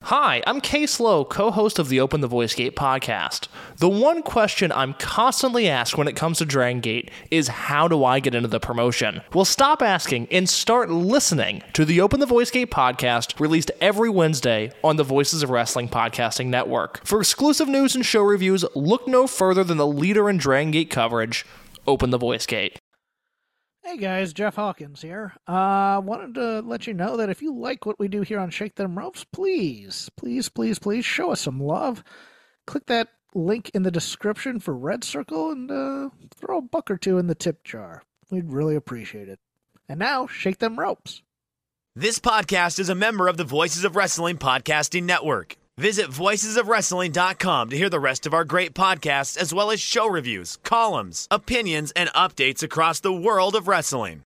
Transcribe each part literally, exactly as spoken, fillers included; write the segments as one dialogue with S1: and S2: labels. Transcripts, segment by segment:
S1: Hi, I'm Case Lowe, co-host of the Open the Voice Gate podcast. The one question I'm constantly asked when it comes to Dragon Gate is, how do I get into the promotion? Well, stop asking and start listening to the Open the Voice Gate podcast, released every Wednesday on the Voices of Wrestling podcasting network. For exclusive news and show reviews, look no further than the leader in Dragon Gate coverage, Open the Voice Gate.
S2: Hey guys, Jeff Hawkins here. Uh, wanted to let you know that if you like what we do here on Shake Them Ropes, please, please, please, please show us some love. Click that link in the description for Red Circle and uh, throw a buck or two in the tip jar. We'd really appreciate it. And now, Shake Them Ropes.
S3: This podcast is a member of the Voices of Wrestling podcasting network. Visit voices of wrestling dot com to hear the rest of our great podcasts, as well as show reviews, columns, opinions, and updates across the world of wrestling.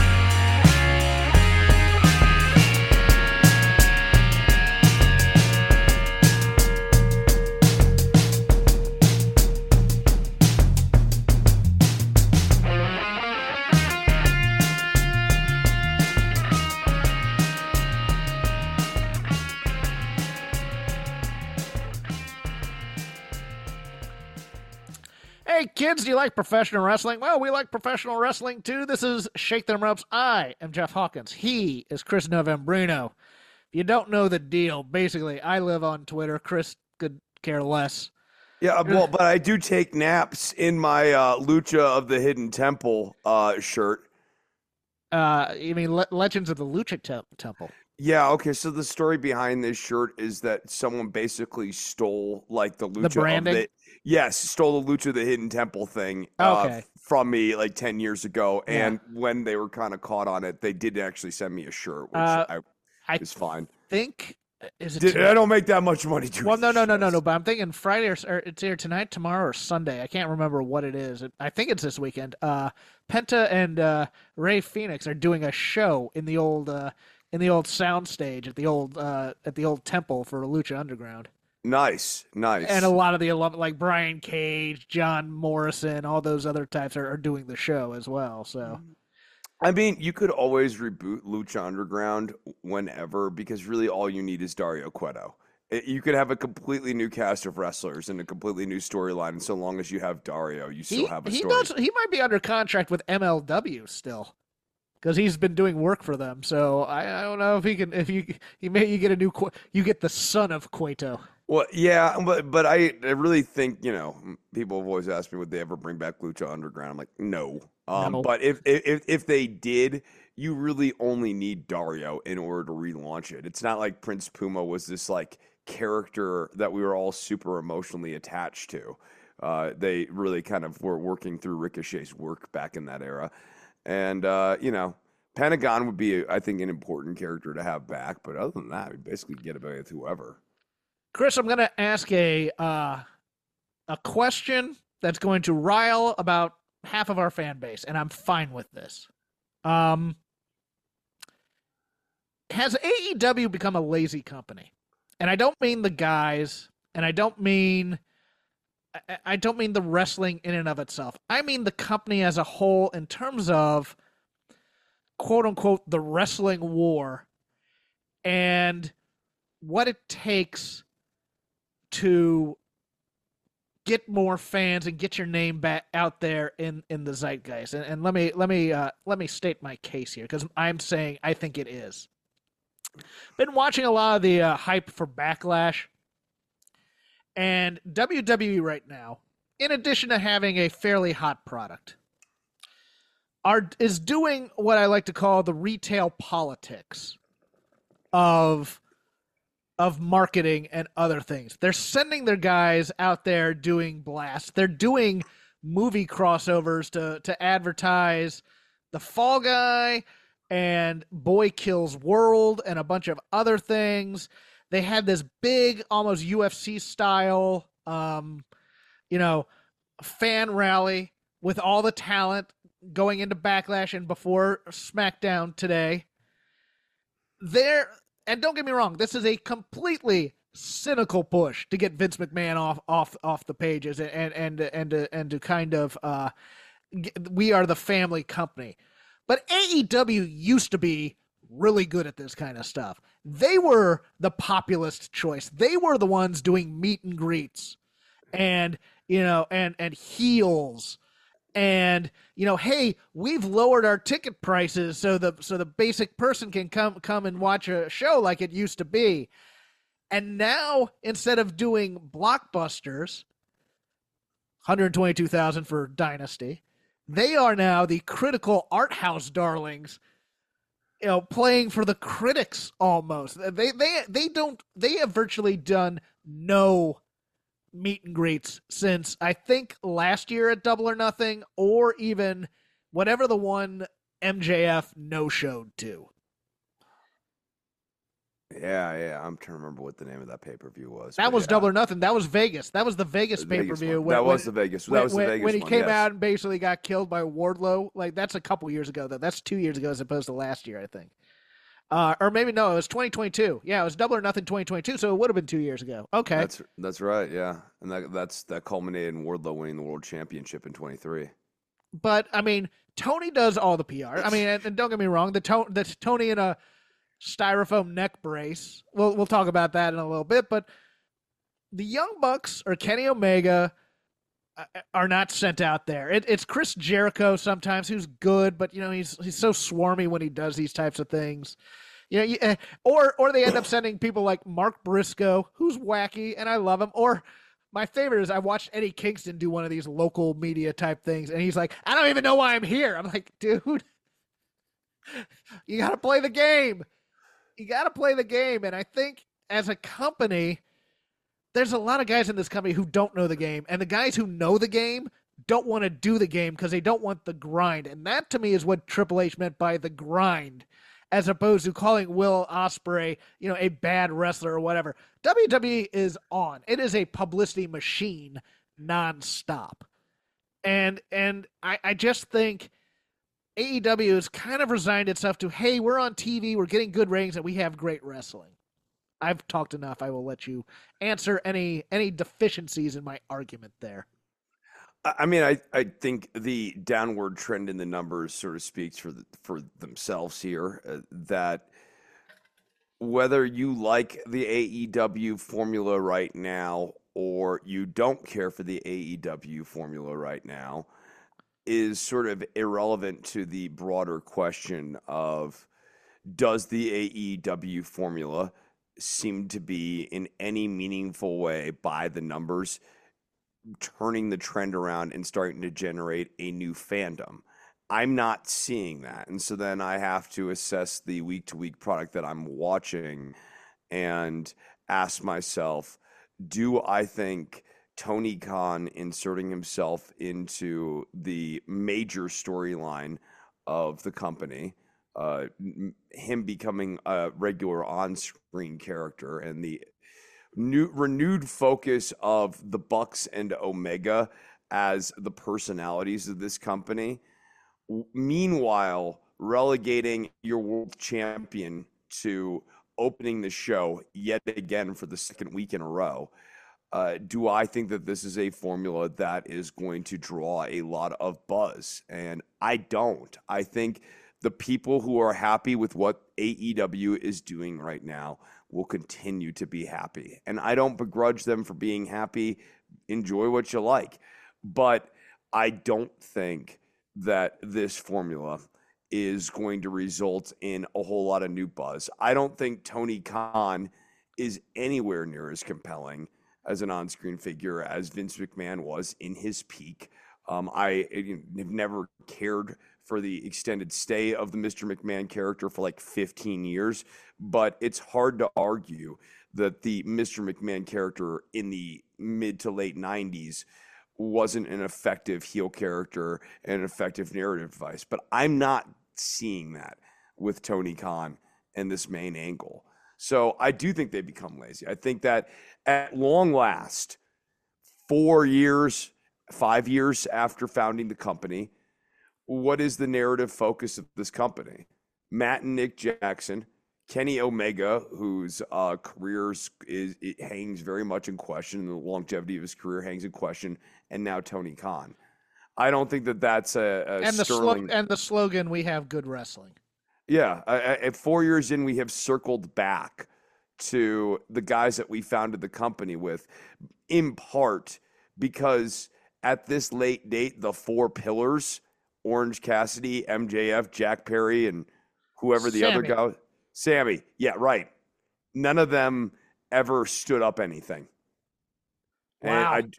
S2: Hey kids, do you like professional wrestling? Well, we like professional wrestling too. This is Shake Them Ropes. I am Jeff Hawkins. He is Chris Novembrino. If you don't know the deal, basically, I live on Twitter. Chris could care less.
S4: Yeah, well, but I do take naps in my uh, Lucha of the Hidden Temple uh, shirt.
S2: Uh, you mean Le- Legends of the Lucha Te- Temple?
S4: Yeah, okay, so the story behind this shirt is that someone basically stole, like, the Lucha
S2: The branding?
S4: of the... Yes, stole the Lucha of the Hidden Temple thing
S2: Okay.
S4: uh, from me, like, ten years ago,
S2: Yeah.
S4: and when they were kind of caught on it, they did actually send me a shirt, which
S2: Uh,
S4: I,
S2: I
S4: is fine.
S2: think... Is it
S4: Did,
S2: tonight?
S4: I don't make that much money doing
S2: Well, no, no, no, no,
S4: shirts.
S2: no. But I'm thinking Friday or, or it's either tonight, tomorrow, or Sunday. I can't remember what it is. It, I think it's this weekend. Uh, Penta and uh, Ray Phoenix are doing a show in the old uh, in the old sound stage at the old uh, at the old temple for Lucha Underground.
S4: Nice, nice.
S2: And a lot of the alum, like Brian Cage, John Morrison, all those other types are, are doing the show as well. So.
S4: I mean, you could always reboot Lucha Underground whenever, because really all you need is Dario Cueto. It- You could have a completely new cast of wrestlers and a completely new storyline, and so long as you have Dario, you still
S2: He,
S4: have a
S2: he
S4: story.
S2: does. He might be under contract with M L W still, because he's been doing work for them. So I, I don't know if he can. If you he may you get a new Cu- you get the son of Cueto.
S4: Well, yeah, but but I, I really think, you know, people have always asked me, would they ever bring back Lucha Underground? I'm like, no. Um,
S2: No.
S4: But if, if if they did, you really only need Dario in order to relaunch it. It's not like Prince Puma was this like character that we were all super emotionally attached to. Uh, they really kind of were working through Ricochet's work back in that era, and uh, you know, Pentagon would be, I think, an important character to have back. But other than that, we basically get away with whoever.
S2: Chris, I'm going to ask a uh, a question that's going to rile about half of our fan base, and I'm fine with this. Um, has A E W become a lazy company? And I don't mean the guys, and I don't mean I- I don't mean the wrestling in and of itself. I mean the company as a whole in terms of quote unquote the wrestling war and what it takes to get more fans and get your name back out there in, in the zeitgeist. And, and let me let me uh, let me state my case here, because I'm saying I think it is. Been watching a lot of the uh, hype for Backlash, and W W E right now, in addition to having a fairly hot product, are is doing what I like to call the retail politics of of marketing and other things. They're sending their guys out there doing blasts. They're doing movie crossovers to to advertise The Fall Guy and Boy Kills World and a bunch of other things. They had this big, almost U F C style, um, you know, fan rally with all the talent going into Backlash and before SmackDown today. There, and don't get me wrong, this is a completely cynical push to get Vince McMahon off off off the pages and and and and to, and to kind of uh, we are the family company. But A E W used to be really good at this kind of stuff. They were the populist choice. They were the ones doing meet and greets and, you know, and, and heels and, you know, hey, we've lowered our ticket prices so the, so the basic person can come, come and watch a show like it used to be. And now, instead of doing blockbusters, one hundred twenty-two thousand for Dynasty, they are now the critical art house darlings, you know, playing for the critics almost. They they they don't they have virtually done no meet and greets since I think last year at Double or Nothing, or even whatever the one M J F no showed to.
S4: Yeah, yeah. I'm trying to remember what the name of that pay per view was.
S2: That was
S4: yeah.
S2: Double or Nothing. That was Vegas. That was the Vegas pay per view.
S4: That was the Vegas. That was the Vegas
S2: when he
S4: one,
S2: came
S4: yes.
S2: out and basically got killed by Wardlow. Like that's a couple years ago though. That's two years ago as opposed to last year, I think. Uh, or maybe no, it was twenty twenty-two. Yeah, it was Double or Nothing twenty twenty-two, so it would have been two years ago. Okay,
S4: That's that's right. Yeah, and that that's that culminated in Wardlow winning the world championship in twenty-three.
S2: but I mean, Tony does all the P R. I mean, and, and don't get me wrong, the to- the Tony in a styrofoam neck brace. We'll we'll talk about that in a little bit, but the Young Bucks or Kenny Omega uh, are not sent out there. It, it's Chris Jericho sometimes, who's good, but you know he's he's so swarmy when he does these types of things. You know, you, uh, or or they end up sending people like Mark Briscoe, who's wacky and I love him. Or my favorite is I watched Eddie Kingston do one of these local media type things, and he's like, "I don't even know why I'm here." I'm like, dude, you got to play the game. You got to play the game. And I think as a company, there's a lot of guys in this company who don't know the game. And the guys who know the game don't want to do the game because they don't want the grind. And that to me is what Triple H meant by the grind, as opposed to calling Will Ospreay, you know, a bad wrestler or whatever. W W E is on. It is a publicity machine nonstop. And and I, I just think A E W has kind of resigned itself to, hey, we're on T V, we're getting good ratings, and we have great wrestling. I've talked enough. I will let you answer any any deficiencies in my argument there.
S4: I mean, I, I think the downward trend in the numbers sort of speaks for the, for themselves here. Uh, that whether you like the A E W formula right now or you don't care for the A E W formula right now is sort of irrelevant to the broader question of, does the A E W formula seem to be in any meaningful way by the numbers turning the trend around and starting to generate a new fandom? I'm not seeing that. And so then I have to assess the week to week product that I'm watching and ask myself, do I think Tony Khan inserting himself into the major storyline of the company, uh, him becoming a regular on-screen character, and the new renewed focus of the Bucks and Omega as the personalities of this company, meanwhile relegating your world champion to opening the show yet again for the second week in a row, uh, do I think that this is a formula that is going to draw a lot of buzz? And I don't. I think the people who are happy with what A E W is doing right now will continue to be happy. And I don't begrudge them for being happy. Enjoy what you like. But I don't think that this formula is going to result in a whole lot of new buzz. I don't think Tony Khan is anywhere near as compelling as an on-screen figure as Vince McMahon was in his peak. Um, I have never cared for the extended stay of the Mister McMahon character for like fifteen years, but it's hard to argue that the Mister McMahon character in the mid to late nineties wasn't an effective heel character and an effective narrative device. But I'm not seeing that with Tony Khan and this main angle. So I do think they become lazy. I think that at long last, four years, five years after founding the company, what is the narrative focus of this company? Matt and Nick Jackson, Kenny Omega, whose uh, career is it hangs very much in question, and the longevity of his career hangs in question, and now Tony Khan. I don't think that that's a, a
S2: and the
S4: sterling.
S2: slo- and the slogan, "We have good wrestling."
S4: Yeah, I, I, at four years in, we have circled back to the guys that we founded the company with, in part because at this late date, the four pillars, Orange Cassidy, M J F, Jack Perry, and whoever the other
S2: Sammy.
S4: guy, Sammy. Yeah, right. None of them ever stood up anything.
S2: Wow.
S4: And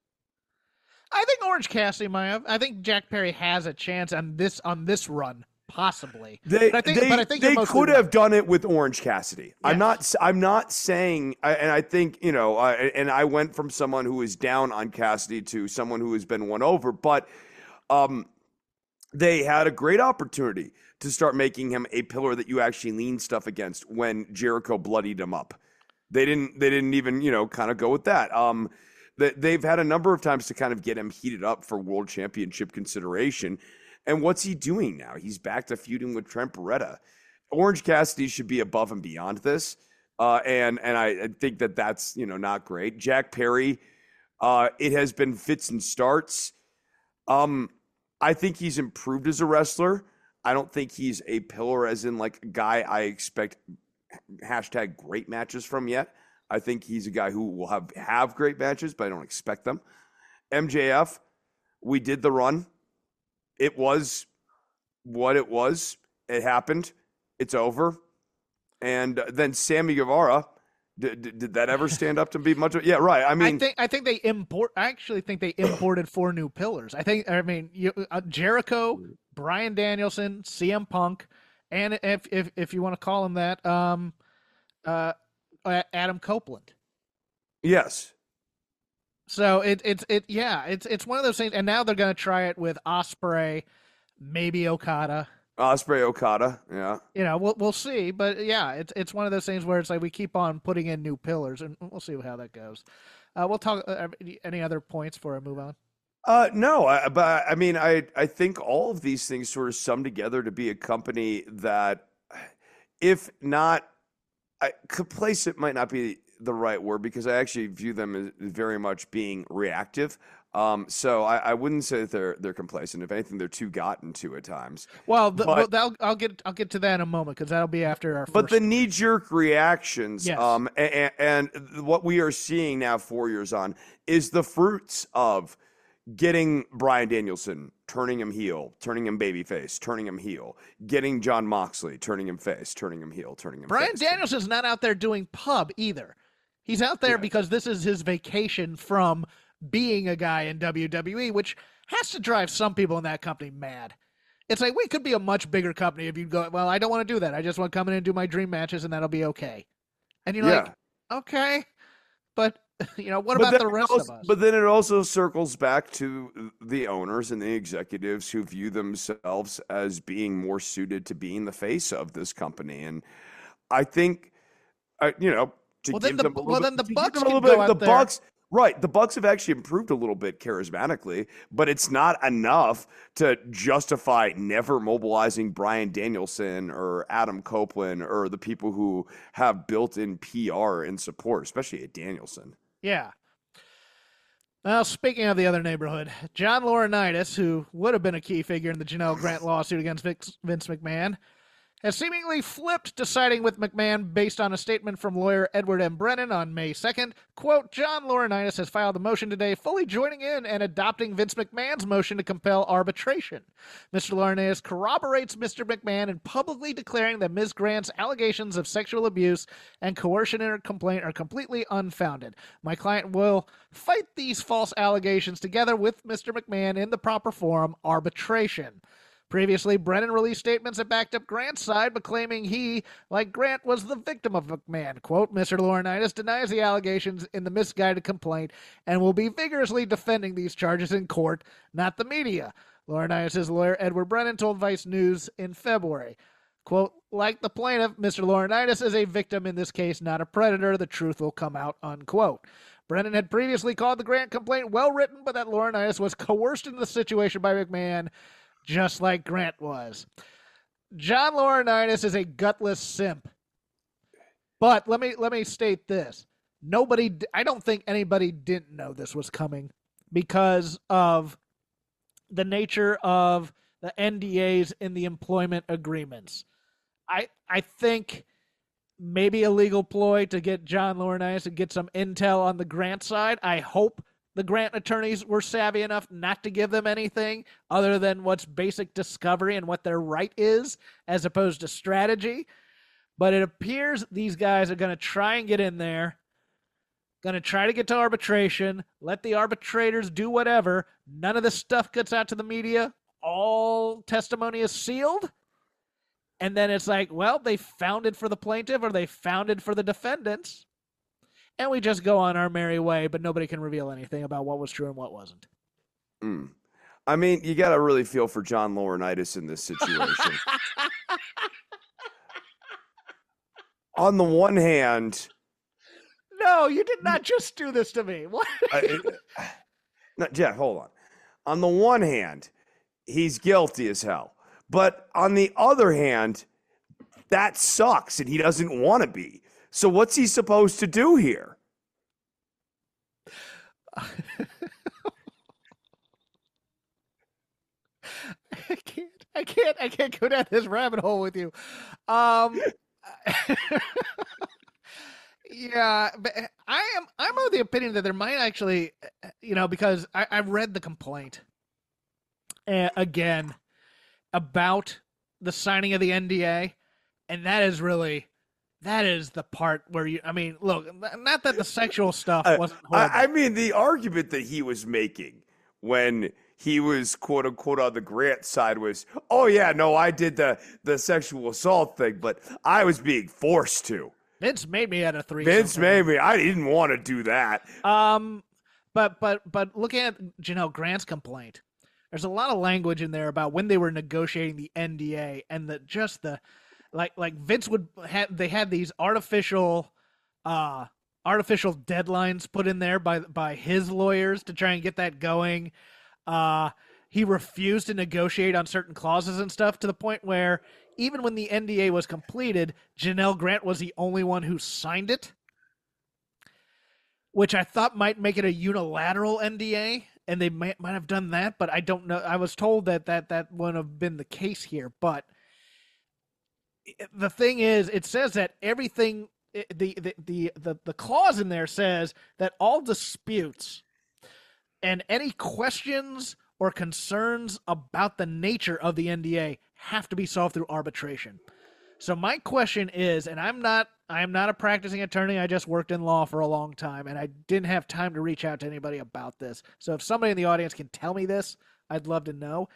S2: I think Orange Cassidy might have. I think Jack Perry has a chance on this on this run, possibly.
S4: They,
S2: but I think,
S4: they,
S2: but I think you're
S4: they
S2: mostly
S4: could
S2: right.
S4: have done it with Orange Cassidy. I'm
S2: Yes.
S4: not. I'm not saying. I- And I think you know. Uh, and I went from someone who is down on Cassidy to someone who has been won over. But um, they had a great opportunity to start making him a pillar that you actually lean stuff against when Jericho bloodied him up. They didn't. They didn't even you know kind of go with that. Um, that they've had a number of times to kind of get him heated up for world championship consideration. And what's he doing now? He's back to feuding with Trent Beretta. Orange Cassidy should be above and beyond this. Uh, and and I, I think that that's, you know, not great. Jack Perry, uh, it has been fits and starts. Um, I think he's improved as a wrestler. I don't think he's a pillar as in like a guy I expect hashtag great matches from yet. I think he's a guy who will have, have great matches, but I don't expect them. M J F, we did the run. It was what it was. It happened. It's over. And then Sammy Guevara, did, did, did that ever stand up to be much of, yeah, right. I mean,
S2: I think I think they import. I actually think they imported four new pillars. I think. I mean, you, uh, Jericho, Bryan Danielson, C M Punk, and if if if you want to call him that, um, uh, Adam Copeland.
S4: yes.
S2: So it it's it yeah it's it's one of those things. And now they're going to try it with Ospreay, maybe Okada.
S4: Ospreay Okada, yeah.
S2: You know, we'll we'll see, but yeah, it's it's one of those things where it's like we keep on putting in new pillars, and we'll see how that goes. Uh, we'll talk. Uh, any other points before I move on?
S4: Uh, no, I, but I mean, I I think all of these things sort of sum together to be a company that, if not, I, complacent might not be the right word because I actually view them as very much being reactive. Um, so I, I wouldn't say that they're they're complacent. If anything, they're too gotten to at times.
S2: Well, the,
S4: But-
S2: well that'll, I'll get I'll get to that in a moment because that'll be after our.
S4: But
S2: first
S4: the knee jerk reactions,
S2: Yes.
S4: um, and, and what we are seeing now, four years on, is the fruits of getting Bryan Danielson, turning him heel, turning him babyface, turning him heel, getting John Moxley, turning him face, turning him heel, turning him
S2: Bryan
S4: face.
S2: Danielson's not out there doing pub either. He's out there
S4: Yeah.
S2: because this is his vacation from being a guy in W W E, which has to drive some people in that company mad. It's like, we could be a much bigger company if you go, well, I don't want to do that. I just want to come in and do my dream matches and that'll be okay. And you're
S4: Yeah.
S2: like, okay, but you know, what
S4: But
S2: about
S4: then
S2: the
S4: it
S2: rest
S4: also-
S2: of us?
S4: But then it also circles back to the owners and the executives who view themselves as being more suited to being the face of this company. And I think, uh, you know, to
S2: Well,
S4: give
S2: then the-
S4: them a little
S2: well,
S4: bit,
S2: then the
S4: to give
S2: Bucks
S4: them a little
S2: can go
S4: bit-
S2: out
S4: the
S2: there-
S4: Bucks, right? The Bucks have actually improved a little bit charismatically, but it's not enough to justify never mobilizing Bryan Danielson or Adam Copeland or the people who have built-in P R and support, especially at Danielson.
S2: Yeah. Well, speaking of the other neighborhood, John Laurinaitis, who would have been a key figure in the Janelle Grant lawsuit against Vince Vince McMahon, has seemingly flipped to siding with McMahon based on a statement from lawyer Edward M. Brennan on May second. Quote, John Laurinaitis has filed a motion today fully joining in and adopting Vince McMahon's motion to compel arbitration. Mister Laurinaitis corroborates Mister McMahon in publicly declaring that Miz Grant's allegations of sexual abuse and coercion in her complaint are completely unfounded. My client will fight these false allegations together with Mister McMahon in the proper forum, arbitration. Previously, Brennan released statements that backed up Grant's side, but claiming he, like Grant, was the victim of McMahon. Quote, Mister Laurinaitis denies the allegations in the misguided complaint and will be vigorously defending these charges in court, not the media. Laurinaitis' lawyer, Edward Brennan, told Vice News in February. Quote, like the plaintiff, Mister Laurinaitis is a victim in this case, not a predator. The truth will come out, unquote. Brennan had previously called the Grant complaint well-written, but that Laurinaitis was coerced into the situation by McMahon, just like Grant was. John Laurinaitis is a gutless simp. But let me let me state this. Nobody, I don't think anybody didn't know this was coming because of the nature of the N D As in the employment agreements. I I think maybe a legal ploy to get John Laurinaitis and get some intel on the Grant side. I hope the Grant attorneys were savvy enough not to give them anything other than what's basic discovery and what their right is, as opposed to strategy. But it appears these guys are going to try and get in there, going to try to get to arbitration, let the arbitrators do whatever. None of this stuff gets out to the media. All testimony is sealed. And then it's like, well, they found it for the plaintiff or they found it for the defendants. And we just go on our merry way, but nobody can reveal anything about what was true and what wasn't.
S4: Mm. I mean, you got to really feel for John Laurinaitis in this situation. On the one hand...
S2: No, you did not just do this to me. What?
S4: I, no, Jeff, hold on. On the one hand, he's guilty as hell. But on the other hand, that sucks and he doesn't want to be. So what's he supposed to do here?
S2: I can't. I can't. I can't go down this rabbit hole with you. Um, yeah, but I am. I'm of the opinion that there might actually, you know, because I, I've read the complaint uh, again about the signing of the N D A, and that is really. That is the part where you, I mean, look, not that the sexual stuff wasn't horrible.
S4: I, I mean, the argument that he was making when he was, quote unquote, on the Grant side was, oh, yeah, no, I did the, the sexual assault thing, but I was being forced to.
S2: Vince made me at a threesome.
S4: Vince made me. I didn't want to do that.
S2: Um, but, but, but looking at Janelle Grant's complaint, there's a lot of language in there about when they were negotiating the N D A and the just the, Like like Vince would have they had these artificial uh artificial deadlines put in there by by his lawyers to try and get that going. Uh he refused to negotiate on certain clauses and stuff to the point where even when the N D A was completed, Janelle Grant was the only one who signed it, which I thought might make it a unilateral N D A, and they might might have done that, but I don't know. I was told that that that wouldn't have been the case here, but the thing is, it says that everything, the, the, the, the, the clause in there says that all disputes and any questions or concerns about the nature of the N D A have to be solved through arbitration. So my question is, and I'm not, I'm not a practicing attorney. I just worked in law for a long time and I didn't have time to reach out to anybody about this. So if somebody in the audience can tell me this, I'd love to know.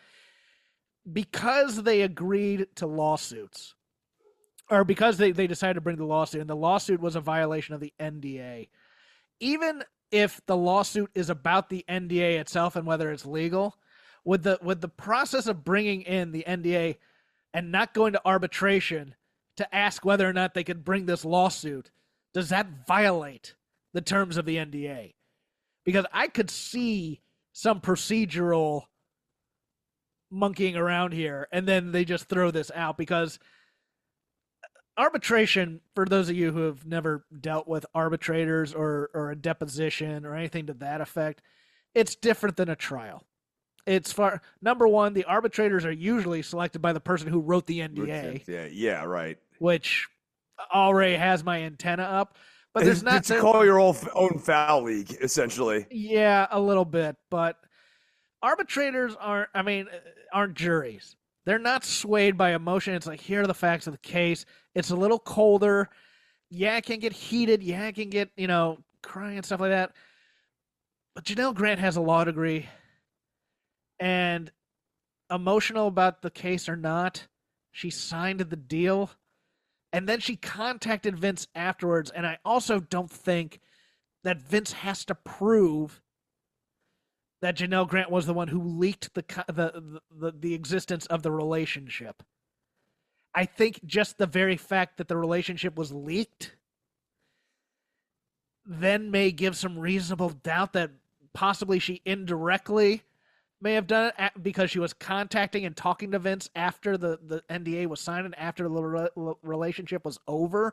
S2: Because they agreed to lawsuits, or because they, they decided to bring the lawsuit, and the lawsuit was a violation of the N D A, even if the lawsuit is about the N D A itself and whether it's legal, with the with the process of bringing in the N D A and not going to arbitration to ask whether or not they could bring this lawsuit, does that violate the terms of the N D A? Because I could see some procedural monkeying around here, and then they just throw this out because arbitration, for those of you who have never dealt with arbitrators or, or a deposition or anything to that effect, it's different than a trial. It's far number one, the arbitrators are usually selected by the person who wrote the N D A.
S4: Yeah, yeah, right.
S2: Which already has my antenna up. But there's
S4: it's,
S2: not
S4: it's to call your own, own foul league, essentially.
S2: Yeah, a little bit. But arbitrators aren't, I mean, aren't juries. They're not swayed by emotion. It's like, here are the facts of the case. It's a little colder. Yeah, it can get heated. Yeah, it can get, you know, crying and stuff like that. But Janelle Grant has a law degree. And emotional about the case or not, she signed the deal. And then she contacted Vince afterwards. And I also don't think that Vince has to prove that Janelle Grant was the one who leaked the, the the the existence of the relationship. I think just the very fact that the relationship was leaked then may give some reasonable doubt that possibly she indirectly may have done it because she was contacting and talking to Vince after the, the N D A was signed and after the re- relationship was over.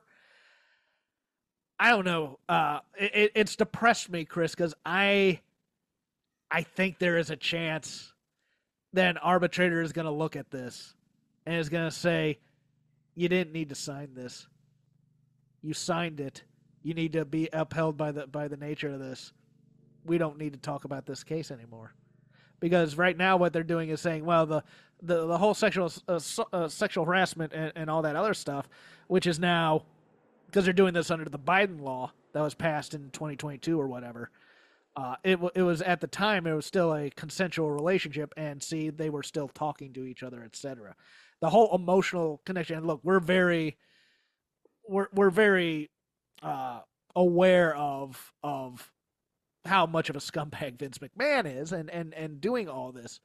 S2: I don't know. Uh, it, it's depressed me, Chris, because I... I think there is a chance that an arbitrator is going to look at this and is going to say, you didn't need to sign this. You signed it. You need to be upheld by the by the nature of this. We don't need to talk about this case anymore. Because right now what they're doing is saying, well, the the, the whole sexual uh, uh, sexual harassment and, and all that other stuff, which is now, because they're doing this under the Biden law that was passed in twenty twenty-two or whatever, uh, it, it was at the time, it was still a consensual relationship, and see, they were still talking to each other, et cetera. The whole emotional connection, and look, we're very, we're, we're very uh, aware of of how much of a scumbag Vince McMahon is and, and, and doing all this.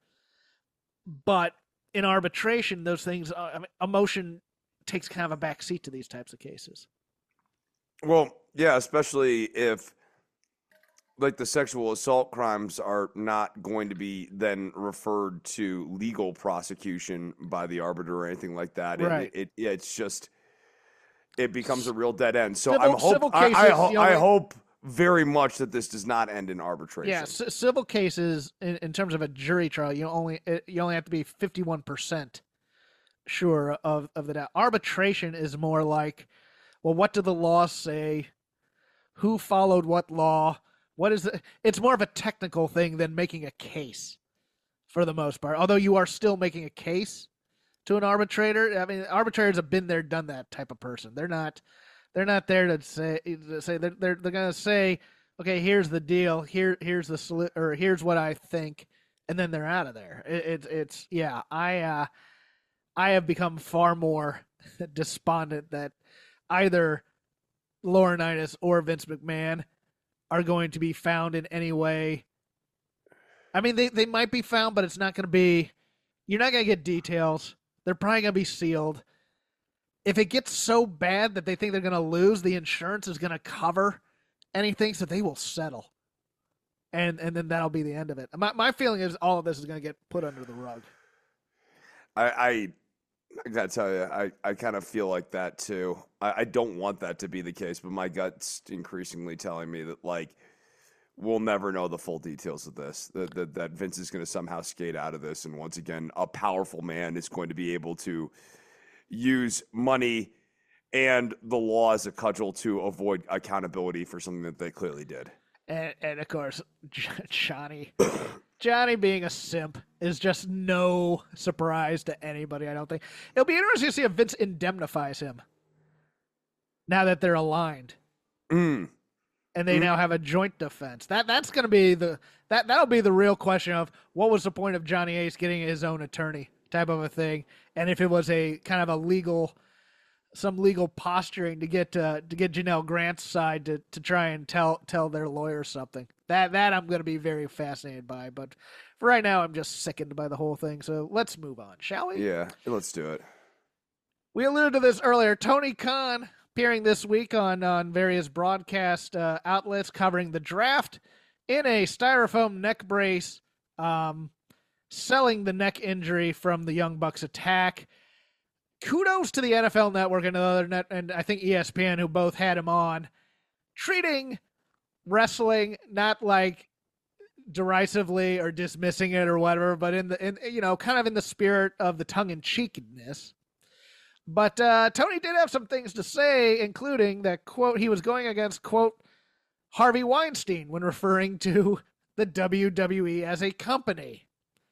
S2: But in arbitration, those things, uh, I mean, emotion takes kind of a back seat to these types of cases.
S4: Well, yeah, especially if like the sexual assault crimes are not going to be then referred to legal prosecution by the arbiter or anything like that.
S2: Right.
S4: It, it, it's just, it becomes a real dead end. So
S2: Civil-
S4: I'm hope,
S2: civil
S4: I, I,
S2: cases,
S4: ho-
S2: you know,
S4: I
S2: like-
S4: hope very much that this does not end in arbitration.
S2: Yeah, c- civil cases in, in terms of a jury trial, you only it, you only have to be fifty-one percent sure of of the doubt. Arbitration is more like, well, what did the law say? Who followed what law? What is the, it's more of a technical thing than making a case for the most part. Although you are still making a case to an arbitrator. I mean, arbitrators have been there, done that type of person. They're not They're not there to say to say they're they're, they're going to say, okay, here's the deal, here here's the solu- or here's what I think, and then they're out of there. It, it it's yeah, I uh, I have become far more despondent that either Laurinaitis or Vince McMahon are going to be found in any way. I mean, they they might be found, but it's not going to be. You're not going to get details. They're probably going to be sealed. If it gets so bad that they think they're going to lose, the insurance is going to cover anything, so they will settle. And and then that'll be the end of it. My my feeling is all of this is going to get put under the rug.
S4: I, I, I gotta tell you, I, I kind of feel like that too. I, I don't want that to be the case, but my gut's increasingly telling me that, like, we'll never know the full details of this. That that, that Vince is going to somehow skate out of this, and once again, a powerful man is going to be able to use money and the law as a cudgel to avoid accountability for something that they clearly did.
S2: And, and of course, Johnny, Johnny being a simp is just no surprise to anybody, I don't think. It'll be interesting to see if Vince indemnifies him now that they're aligned.
S4: Mm.
S2: And they
S4: Mm.
S2: now have a joint defense. That that's going to be the that that'll be the real question of what was the point of Johnny Ace getting his own attorney type of a thing, and if it was a kind of a legal, some legal posturing to get uh, to get Janelle Grant's side to, to try and tell tell their lawyer something. That that I'm going to be very fascinated by. But for right now, I'm just sickened by the whole thing. So let's move on, shall we?
S4: Yeah, let's do it.
S2: We alluded to this earlier. Tony Khan appearing this week on, on various broadcast uh, outlets covering the draft in a styrofoam neck brace, um, selling the neck injury from the Young Bucks attack. Kudos to the N F L Network and other net, and I think E S P N, who both had him on, treating wrestling not like derisively or dismissing it or whatever, but in the in, you know kind of in the spirit of the tongue-in-cheekiness. But uh, Tony did have some things to say, including that, quote, he was going against, quote, Harvey Weinstein when referring to the W W E as a company.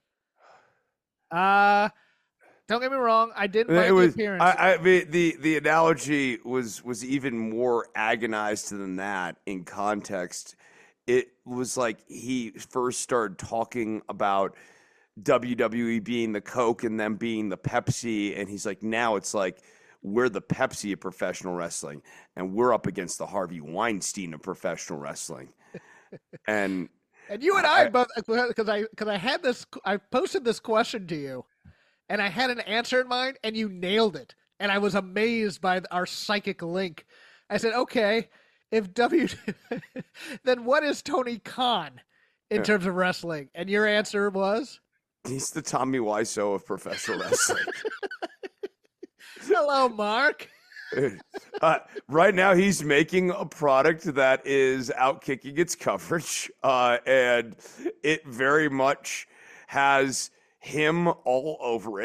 S2: Uh, don't get me wrong, I didn't like
S4: It was,
S2: the appearance.
S4: I, I mean, the the analogy was was even more agonized than that in context. It was like he first started talking about W W E being the Coke and them being the Pepsi, and he's like, now it's like we're the Pepsi of professional wrestling, and we're up against the Harvey Weinstein of professional wrestling. And
S2: and you and I,
S4: I-
S2: both, because I because I had this, I posted this question to you, and I had an answer in mind, and you nailed it, and I was amazed by our psychic link. I said, okay, if W, then what is Tony Khan in
S4: Yeah.
S2: terms of wrestling? And your answer was,
S4: he's the Tommy Wiseau of professional wrestling.
S2: hello, Mark.
S4: Uh, right now, he's making a product that is outkicking its coverage, uh, and it very much has him all over it.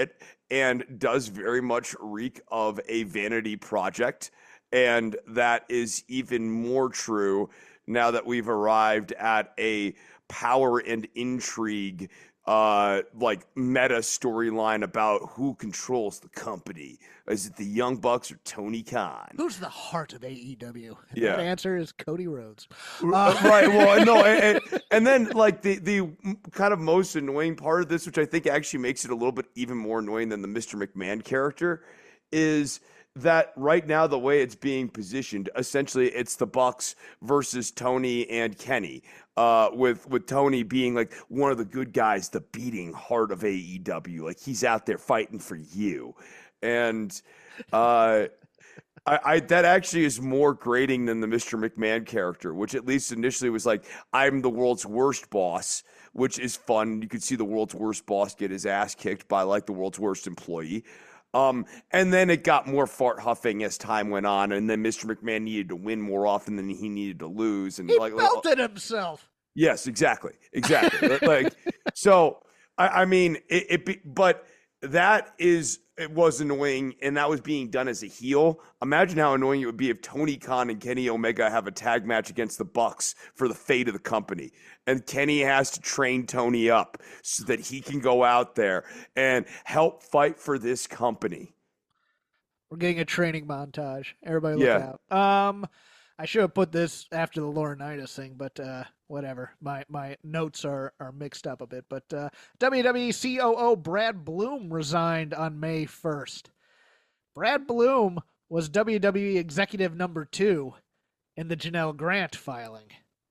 S4: and does very much reek of a vanity project. And that is even more true now that we've arrived at a power and intrigue uh like meta storyline about who controls the company. Is it the Young Bucks or Tony Khan?
S2: Who's the heart of A E W? And
S4: Yeah.
S2: that answer is Cody Rhodes.
S4: Uh, right. Well, no, and, and, and then like the the kind of most annoying part of this, which I think actually makes it a little bit even more annoying than the Mister McMahon character, is that right now the way it's being positioned, essentially it's the Bucks versus Tony and Kenny. Uh, with with Tony being like one of the good guys, the beating heart of A E W, like he's out there fighting for you, and uh, I, I that actually is more grating than the Mister McMahon character, which at least initially was like, I'm the world's worst boss, which is fun. You could see the world's worst boss get his ass kicked by like the world's worst employee. Um, and then it got more fart huffing as time went on, and then Mister McMahon needed to win more often than he needed to lose, and
S2: He
S4: like
S2: belted himself.
S4: yes, exactly, exactly. like so, I, I mean, it, it be, but that is it was annoying, and that was being done as a heel. Imagine how annoying it would be if Tony Khan and Kenny Omega have a tag match against the Bucks for the fate of the company, and Kenny has to train Tony up so that he can go out there and help fight for this company.
S2: We're getting a training montage. Everybody look
S4: Yeah.
S2: out. Um, I should have put this after the Laurinaitis thing, but uh, whatever. My my notes are, are mixed up a bit. But uh, W W E C O O Brad Bloom resigned on May first. Brad Bloom was W W E executive number two in the Janelle Grant filing.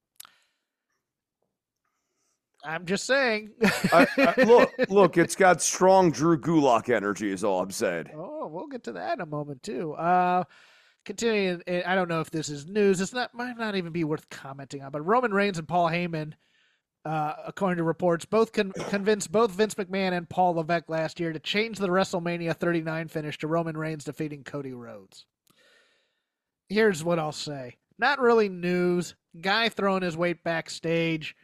S2: I'm just saying.
S4: I, I, look, look, it's got strong Drew Gulak energy, is all I'm saying.
S2: Oh, we'll get to that in a moment too. Uh, continuing, I don't know if this is news. It's not might not even be worth commenting on. But Roman Reigns and Paul Heyman, uh, according to reports, both con- convinced both Vince McMahon and Paul Levesque last year to change the WrestleMania thirty-nine finish to Roman Reigns defeating Cody Rhodes. Here's what I'll say: not really news. Guy throwing his weight backstage.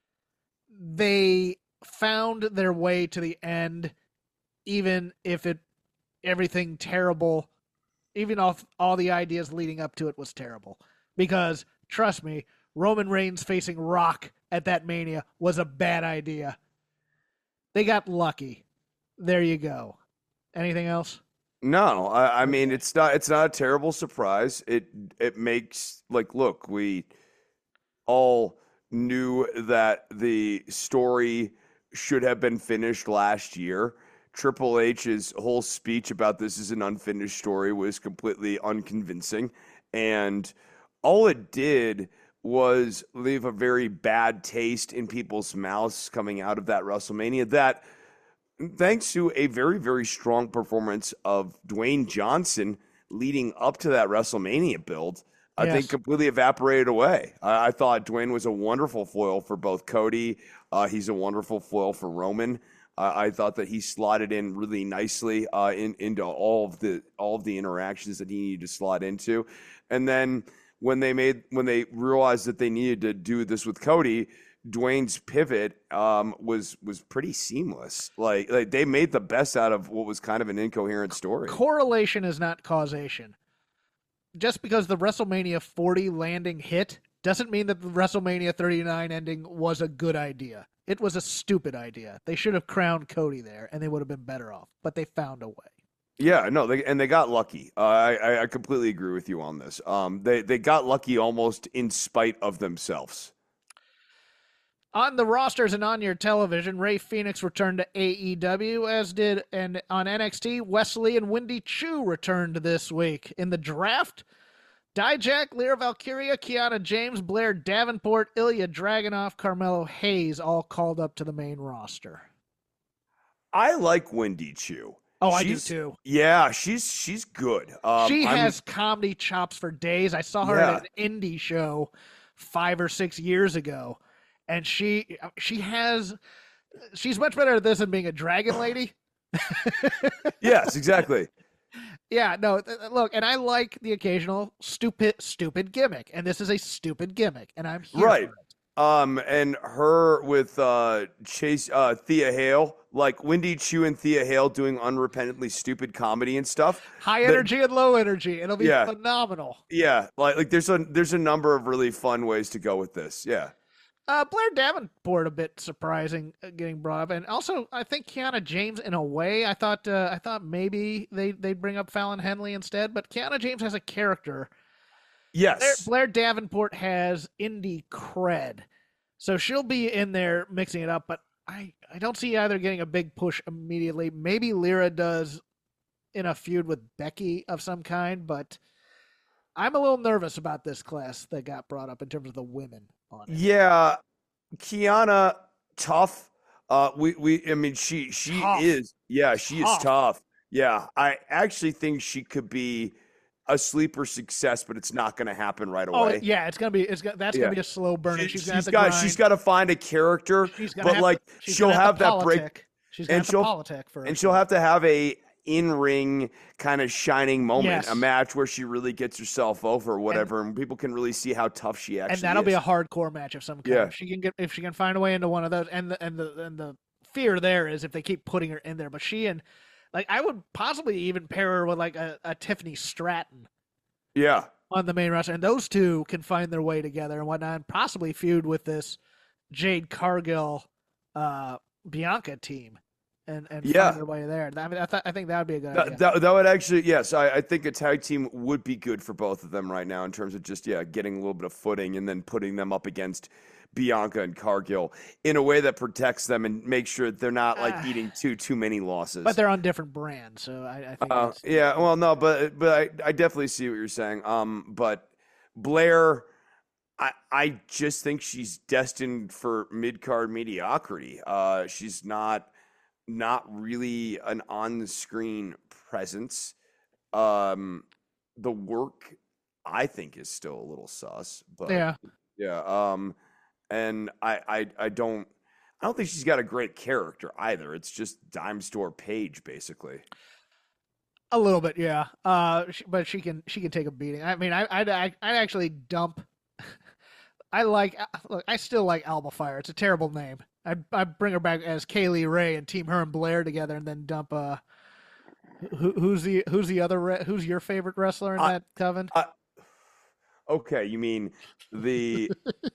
S2: They found their way to the end, even if it everything terrible, even all, all the ideas leading up to it was terrible. Because, trust me, Roman Reigns facing Rock at that Mania was a bad idea. They got lucky. There you go. Anything else?
S4: No, I, I mean it's not it's not a terrible surprise. It it makes like look, we all knew that the story should have been finished last year. Triple H's whole speech about this is an unfinished story was completely unconvincing, and all it did was leave a very bad taste in people's mouths coming out of that WrestleMania that, thanks to a very, very strong performance of Dwayne Johnson leading up to that WrestleMania build, I
S2: Yes.
S4: think completely evaporated away. I, I thought Dwayne was a wonderful foil for both Cody. Uh, he's a wonderful foil for Roman. Uh, I thought that he slotted in really nicely uh, in, into all of the all of the interactions that he needed to slot into. And then when they made when they realized that they needed to do this with Cody, Dwayne's pivot um, was was pretty seamless. Like like they made the best out of what was kind of an incoherent story.
S2: Correlation is not causation. Just because the WrestleMania forty landing hit doesn't mean that the WrestleMania thirty-nine ending was a good idea. It was a stupid idea. They should have crowned Cody there, and they would have been better off. But they found a way.
S4: Yeah, no, they, and they got lucky. Uh, I I completely agree with you on this. Um, they they got lucky almost in spite of themselves.
S2: On the rosters and on your television, Rey Fenix returned to A E W, as did, and on N X T, Wesley and Wendy Chu returned this week. In the draft, Dijak, Lyra Valkyria, Kiana James, Blair Davenport, Ilya Dragunov, Carmelo Hayes all called up to the main roster.
S4: I like Wendy Chu.
S2: Oh, I
S4: She's-
S2: do too.
S4: Yeah, she's she's good. Um,
S2: she
S4: I'm-
S2: has comedy chops for days. I saw her
S4: Yeah.
S2: at an indie show five or six years ago, and she she has she's much better at this than being a dragon lady.
S4: yes, exactly.
S2: Yeah, no, th- th- look, and I like the occasional stupid stupid gimmick, and this is a stupid gimmick, and I'm here
S4: Right.
S2: for it.
S4: Um, and her with uh Chase uh Thea Hale, like Wendy Chu and Thea Hale doing unrepentantly stupid comedy and stuff.
S2: High
S4: The-
S2: energy and low energy. It'll be
S4: Yeah.
S2: phenomenal.
S4: Yeah, like like there's a there's a number of really fun ways to go with this. Yeah.
S2: Uh, Blair Davenport a bit surprising uh, getting brought up, and also I think Kiana James in a way. I thought uh, I thought maybe they they'd bring up Fallon Henley instead, but Kiana James has a character. Blair,
S4: Yes.
S2: Blair Davenport has indie cred, so she'll be in there mixing it up. But I I don't see either getting a big push immediately. Maybe Lyra does in a feud with Becky of some kind, but I'm a little nervous about this class that got brought up in terms of the women on it.
S4: Yeah, Kiana, tough. Uh, we we I mean she she
S2: Tough.
S4: is yeah she
S2: Tough.
S4: is tough. Yeah, I actually think she could be a sleeper success, but it's not going to happen right
S2: Oh
S4: away.
S2: yeah, it's gonna be it's gonna, that's
S4: Yeah.
S2: gonna be a slow burner.
S4: She,
S2: she's gonna have
S4: she's
S2: to
S4: got
S2: grind.
S4: she's got to find a character,
S2: She's gonna
S4: but
S2: have
S4: like
S2: to, she's
S4: she'll
S2: gonna
S4: have
S2: to
S4: that break,
S2: politic. She's gonna
S4: and
S2: have to
S4: she'll-
S2: politic for
S4: and she'll have to have a in-ring kind of shining moment,
S2: Yes.
S4: a match where she really gets herself over or whatever, and, people can really see how tough she actually
S2: and that'll
S4: is.
S2: be a hardcore match of some kind.
S4: Yeah.
S2: If she can get if she can find a way into one of those, and the and the and the fear there is if they keep putting her in there. But she and like I would possibly even pair her with like a, a Tiffany Stratton
S4: yeah.
S2: on the main roster, and those two can find their way together and whatnot, and possibly feud with this Jade Cargill, uh, Bianca team, and and
S4: Yeah.
S2: find their way there. I mean, I, th- I think that would be a good
S4: That,
S2: idea.
S4: that, that would actually, yes, I, I think a tag team would be good for both of them right now in terms of just, yeah, getting a little bit of footing and then putting them up against Bianca and Cargill in a way that protects them and makes sure they're not like
S2: Ah.
S4: eating too too many losses.
S2: But they're on different brands, so I, I think.
S4: Uh,
S2: that's,
S4: yeah, well, no, but but I, I definitely see what you're saying. Um, but Blair, I I just think she's destined for mid card mediocrity. Uh, she's not not really an on screen presence. Um, the work I think is still a little sus, but
S2: yeah.
S4: yeah. Um, and I I I don't. I don't think she's got a great character either. It's just dime store Paige, basically.
S2: A little bit, yeah. Uh, sh- but she can she can take a beating. I mean, I I'd, I'd actually dump. I like look. I still like Alba Fire. It's a terrible name. I I bring her back as Kaylee Ray and team her and Blair together, and then dump. Uh, who, who's the who's the other re- who's your favorite wrestler in
S4: I-
S2: that coven?
S4: Okay, you mean the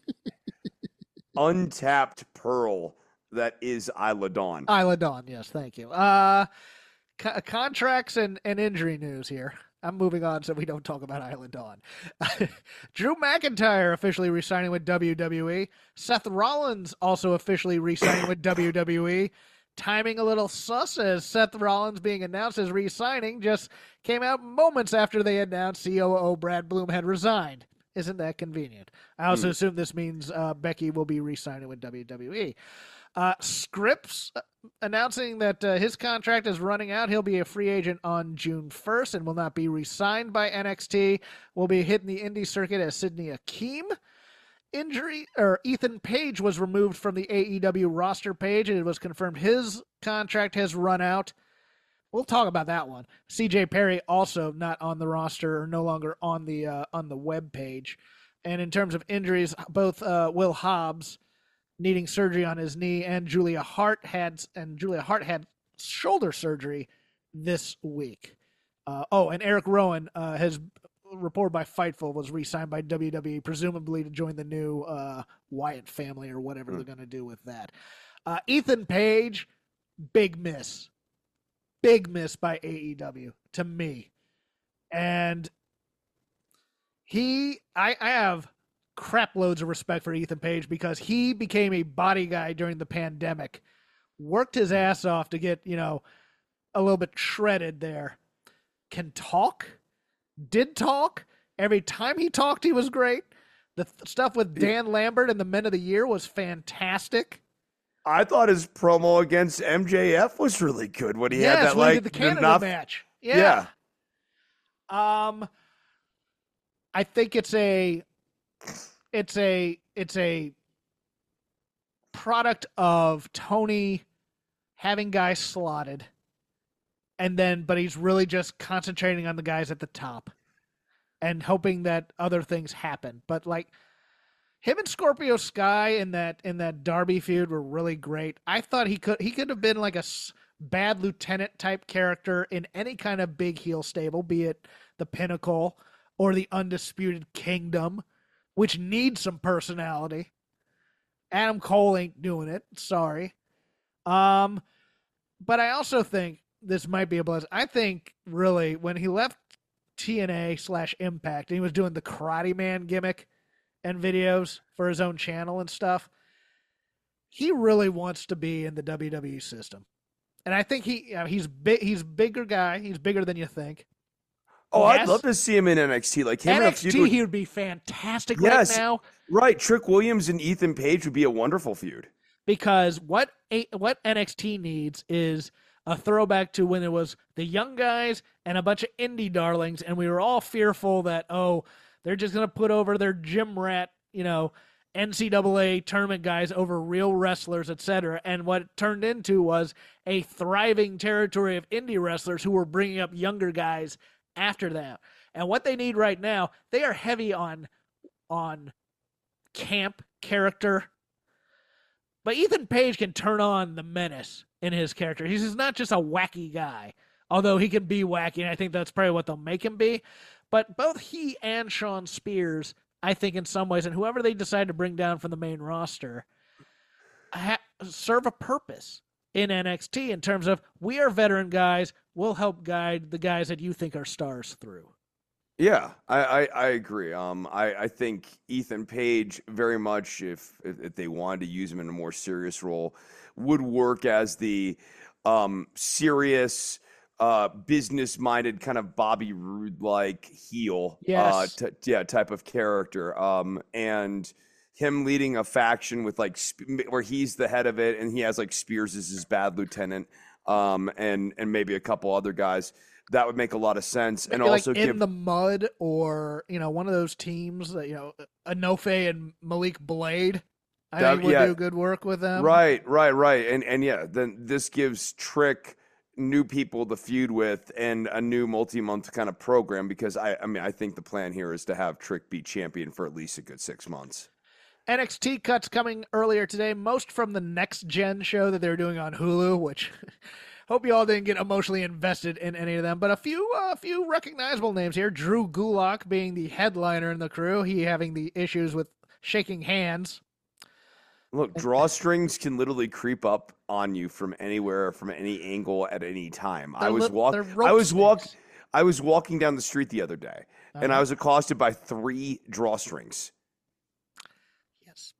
S4: untapped pearl that is Isla Dawn.
S2: Isla Dawn. Yes, thank you. Uh, co- contracts and, and injury news here. I'm moving on so we don't talk about Isla Dawn. Drew McIntyre officially re-signing with W W E. Seth Rollins also officially re-signing with W W E. Timing a little sus as Seth Rollins being announced as re-signing just came out moments after they announced C O O Brad Bloom had resigned. Isn't that convenient? I also
S4: Hmm.
S2: assume this means uh, Becky will be re-signing with W W E. Uh, Scripps uh, announcing that uh, his contract is running out. He'll be a free agent on June first and will not be re-signed by N X T. Will be hitting the indie circuit as Sidney Akeem. Injury or Ethan Page was removed from the A E W roster page, and it was confirmed his contract has run out. We'll talk about that one. C J Perry also not on the roster or no longer on the uh, on the web page. And in terms of injuries, both uh, Will Hobbs needing surgery on his knee, and Julia Hart had and Julia Hart had shoulder surgery this week. Uh, oh, and Eric Rowan uh, has reported by Fightful was re-signed by W W E, presumably to join the new uh, Wyatt family or whatever
S4: Hmm.
S2: they're going to do with that. Uh, Ethan Page, big miss, big miss by A E W to me, and he, I, I have crap loads of respect for Ethan Page because he became a body guy during the pandemic, worked his ass off to get, you know, a little bit shredded there. Can talk, did talk. Every time he talked, he was great. The th- stuff with Dan Lambert and the Men of the Year was fantastic.
S4: I thought his promo against M J F was really good when he
S2: yes,
S4: had that
S2: when he
S4: like
S2: did the Canada
S4: enough-
S2: match.
S4: Yeah.
S2: Yeah. Um, I think it's a, it's a, it's a product of Tony having guys slotted, and then, but he's really just concentrating on the guys at the top, and hoping that other things happen. But like, Him and Scorpio Sky in that in that Darby feud were really great. I thought he could he could have been like a s- bad lieutenant type character in any kind of big heel stable, be it the Pinnacle or the Undisputed Kingdom, which needs some personality. Adam Cole ain't doing it. Sorry. Um, but I also think this might be a buzz. I think really when he left T N A slash Impact and he was doing the Karate Man gimmick and videos for his own channel and stuff, he really wants to be in the W W E system. And I think he, you know, he's big, he's bigger guy. He's bigger than you think.
S4: Oh,
S2: Yes.
S4: I'd love to see him in N X T. Like him
S2: N
S4: in a
S2: X T,
S4: feud with-
S2: he would be fantastic
S4: Yes.
S2: right now.
S4: Right, Trick Williams and Ethan Page would be a wonderful feud.
S2: Because what a, what N X T needs is a throwback to when it was the young guys and a bunch of indie darlings, and we were all fearful that, oh, they're just going to put over their gym rat, you know, N C double A tournament guys over real wrestlers, et cetera. And what it turned into was a thriving territory of indie wrestlers who were bringing up younger guys after that. And what they need right now, they are heavy on on camp character. But Ethan Page can turn on the menace in his character. He's just not just a wacky guy, although he can be wacky, and I think that's probably what they'll make him be. But both he and Sean Spears, I think in some ways, and whoever they decide to bring down from the main roster, ha- serve a purpose in N X T in terms of, we are veteran guys, we'll help guide the guys that you think are stars through.
S4: Yeah, I, I, I agree. Um, I, I think Ethan Page very much, if, if if they wanted to use him in a more serious role, would work as the um, serious, uh, business-minded kind of Bobby Roode-like heel,
S2: Yes.
S4: uh, t- yeah, type of character. Um, and him leading a faction with like sp- where he's the head of it, and he has like Spears as his bad lieutenant, um, and and maybe a couple other guys. That would make a lot of sense, and
S2: Maybe
S4: also
S2: like in
S4: give
S2: the mud, or you know, one of those teams that, you know, Anofe and Malik Blade, I
S4: That-
S2: think would
S4: yeah.
S2: do good work with them.
S4: right, right, right, and and yeah, then this gives Trick new people to feud with and a new multi-month kind of program, because I, I mean, I think the plan here is to have Trick be champion for at least a good six months.
S2: N X T cuts coming earlier today, most from the Next Gen show that they were doing on Hulu, which hope you all didn't get emotionally invested in any of them. But a few a uh, few recognizable names here. Drew Gulak being the headliner in the crew, he having the issues with shaking hands.
S4: Look, drawstrings can literally creep up on you from anywhere, from any angle, at any time. I
S2: They're
S4: was
S2: lit-
S4: walk,
S2: they're rope
S4: I was walk,
S2: snakes.
S4: I was walking down the street the other day, and I
S2: Uh-huh.
S4: was accosted by three drawstrings.
S2: Yes.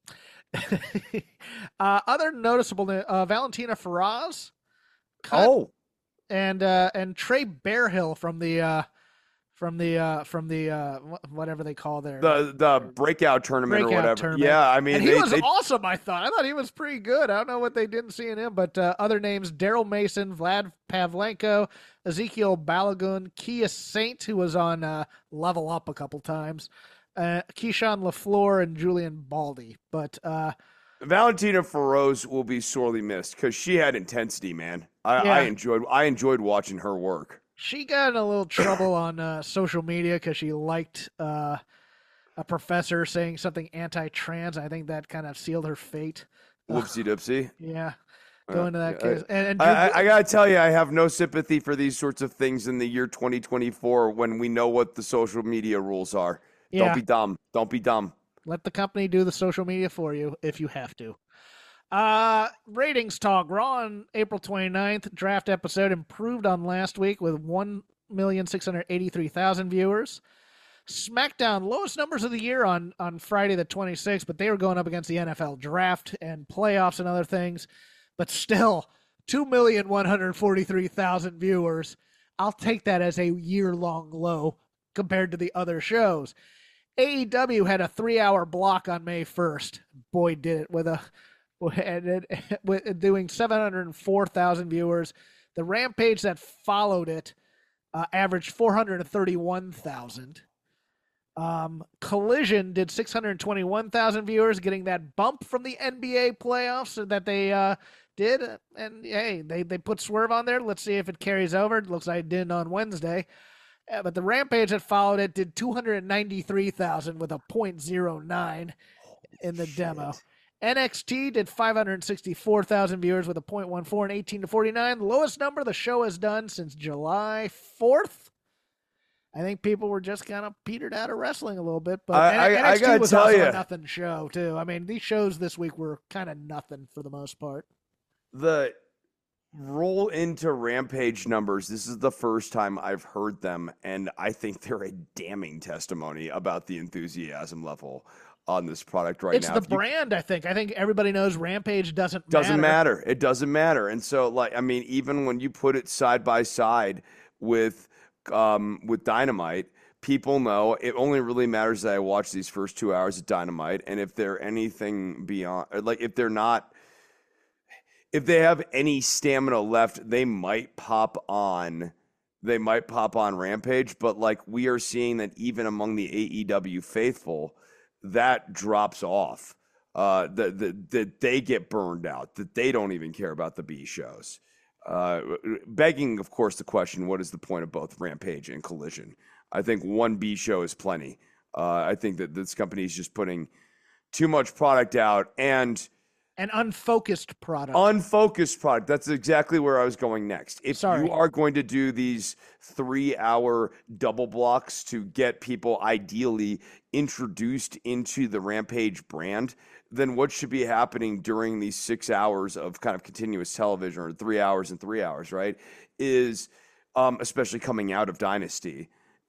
S2: uh, other noticeable, na- uh, Valentina Feroz, cut,
S4: Oh,
S2: and uh, and Trey Bearhill from the uh, from the uh, from the uh, wh- whatever they call their
S4: the the breakout tournament or
S2: Breakout
S4: whatever.
S2: tournament.
S4: Yeah, I mean,
S2: and he
S4: they,
S2: was
S4: they,
S2: awesome. I thought. I thought he was pretty good. I don't know what they didn't see in him, but uh, other names: Daryl Mason, Vlad Pavlenko, Ezekiel Balagun, Kia Saint, who was on uh, Level Up a couple times, uh, Keyshawn LaFleur, and Julian Baldy. But uh,
S4: Valentina Feroz will be sorely missed because she had intensity, man. I,
S2: Yeah.
S4: I enjoyed I enjoyed watching her work.
S2: she got in a little trouble on uh, social media because she liked uh, a professor saying something anti-trans. I think that kind of sealed her fate.
S4: Whoopsie doopsie.
S2: Yeah,
S4: Uh,
S2: going to that
S4: yeah,
S2: case. And, and
S4: I,
S2: Drew-
S4: I, I gotta tell you, I have no sympathy for these sorts of things in the year twenty twenty-four when we know what the social media rules are.
S2: Yeah.
S4: Don't be dumb. Don't be dumb.
S2: Let the company do the social media for you if you have to. Uh, ratings talk. Raw on April twenty-ninth. Draft episode improved on last week with one million six hundred eighty-three thousand viewers. SmackDown, lowest numbers of the year on, on Friday the twenty-sixth, but they were going up against the N F L draft and playoffs and other things. But still, two million one hundred forty-three thousand viewers. I'll take that as a year-long low compared to the other shows. A E W had a three-hour block on May first. Boy, did it with a with doing seven hundred four thousand viewers. The Rampage that followed it uh, averaged four hundred thirty-one thousand. Um, Collision did six hundred twenty-one thousand viewers, getting that bump from the N B A playoffs that they uh, did. And hey, they, they put Swerve on there. Let's see if it carries over. It looks like it did on Wednesday. Uh, but the Rampage that followed it did two hundred ninety-three thousand with a point oh nine. in the demo. N X T did five hundred sixty-four thousand viewers with a point one four and eighteen to forty-nine. The lowest number the show has done since July fourth. I think people were just kind of petered out of wrestling a little bit, but
S4: I, I,
S2: N X T
S4: I gotta
S2: was
S4: tell
S2: also
S4: you,
S2: a nothing show too. I mean, these shows this week were kind of nothing for the most part.
S4: The roll into Rampage numbers, this is the first time I've heard them, and I think they're a damning testimony about the enthusiasm level on this product right
S2: it's
S4: now.
S2: It's the
S4: you,
S2: brand, I think. I think everybody knows Rampage doesn't
S4: doesn't
S2: matter.
S4: matter. It doesn't matter. And so, like, I mean, even when you put it side by side with um, with Dynamite, people know it only really matters that I watch these first two hours of Dynamite, and if they're anything beyond, like, if they're not, if they have any stamina left, they might pop on. They might pop on Rampage, but like we are seeing that even among the A E W faithful, that drops off, uh, that the, the, they get burned out, that they don't even care about the B shows. Uh, begging, of course, the question, what is the point of both Rampage and Collision? I think one B show is plenty. Uh, I think that this company is just putting too much product out and
S2: an unfocused product.
S4: Unfocused product. That's exactly where I was going next. If
S2: Sorry.
S4: you are going to do these three-hour double blocks to get people ideally introduced into the Rampage brand, then what should be happening during these six hours of kind of continuous television, or three hours and three hours, right, is, um, especially coming out of Dynasty,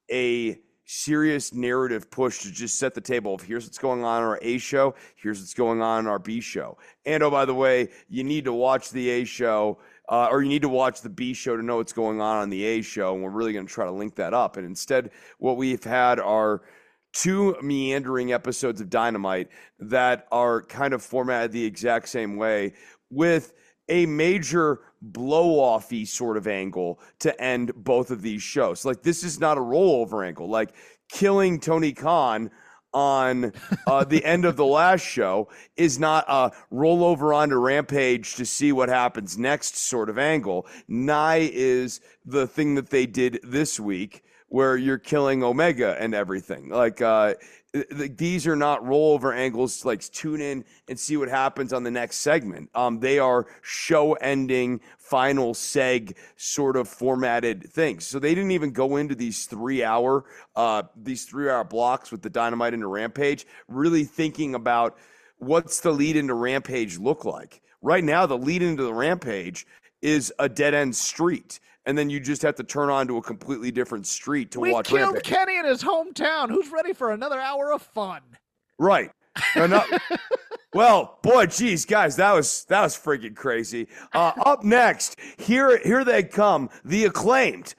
S4: a serious narrative push to just set the table of here's what's going on in our A show, here's what's going on in our B show. And oh, by the way, you need to watch the A show, uh, or you need to watch the B show to know what's going on on the A show. And we're really going to try to link that up. And instead, what we've had are two meandering episodes of Dynamite that are kind of formatted the exact same way, with a major blow-offy sort of angle to end both of these shows. Like, this is not a rollover angle. Like, killing Tony Khan on uh, the end of the last show is not a rollover onto Rampage to see what happens next sort of angle. Nye is the thing that they did this week, where you're killing Omega and everything. Like, uh, th- these are not rollover angles. Like, tune in and see what happens on the next segment. Um, they are show-ending, final seg sort of formatted things. So they didn't even go into these three-hour, uh, these three-hour blocks with the Dynamite into Rampage, really thinking about what's the lead into Rampage look like. Right now, the lead into the Rampage is a dead-end street. And then you just have to turn on to a completely different street to
S2: we
S4: watch
S2: killed
S4: Rampage.
S2: Kenny in his hometown. Who's ready for another hour of fun?
S4: Right. No, no. Well, boy, geez, guys, that was that was freaking crazy. Uh, up next, here here they come, the Acclaimed.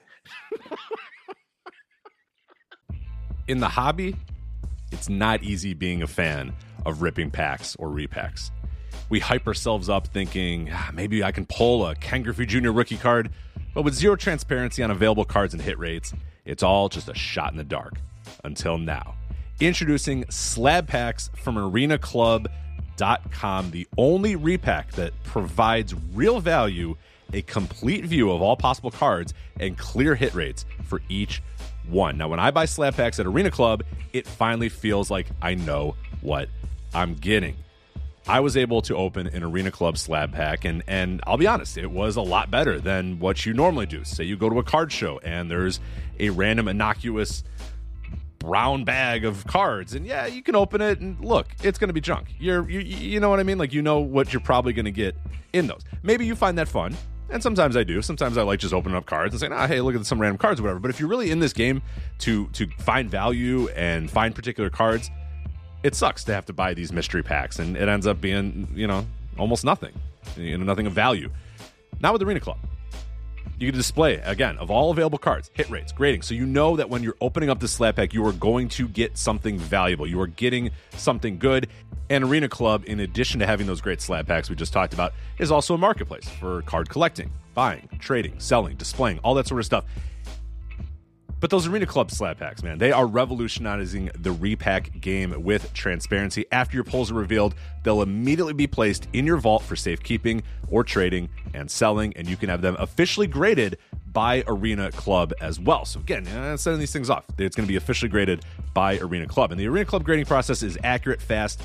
S5: In the hobby, it's not easy being a fan of ripping packs or repacks. We hype ourselves up thinking, ah, maybe I can pull a Ken Griffey Junior rookie card. But with zero transparency on available cards and hit rates, it's all just a shot in the dark. Until now. Introducing Slab Packs from arena club dot com, the only repack that provides real value, a complete view of all possible cards, and clear hit rates for each one. Now, when I buy Slab Packs at Arena Club, it finally feels like I know what I'm getting. I was able to open an Arena Club slab pack, and, and I'll be honest, it was a lot better than what you normally do. Say you go to a card show, and there's a random innocuous brown bag of cards, and yeah, you can open it, and look, it's going to be junk. You're, you, you know what I mean? Like, you know what you're probably going to get in those. Maybe you find that fun, and sometimes I do. Sometimes I like just opening up cards and saying, ah, hey, look at some random cards or whatever. But if you're really in this game to to find value and find particular cards, it sucks to have to buy these mystery packs, and it ends up being, you know, almost nothing, you know, nothing of value. Not with Arena Club. You can display, again, of all available cards, hit rates, grading, so you know that when you're opening up the slab pack, you are going to get something valuable. You are getting something good. And Arena Club, in addition to having those great slab packs we just talked about, is also a marketplace for card collecting, buying, trading, selling, displaying, all that sort of stuff. But those Arena Club slab packs, man, they are revolutionizing the repack game with transparency. After your pulls are revealed, they'll immediately be placed in your vault for safekeeping or trading and selling, and you can have them officially graded by Arena Club as well. So again, uh, setting these things off, it's going to be officially graded by Arena Club. And the Arena Club grading process is accurate, fast,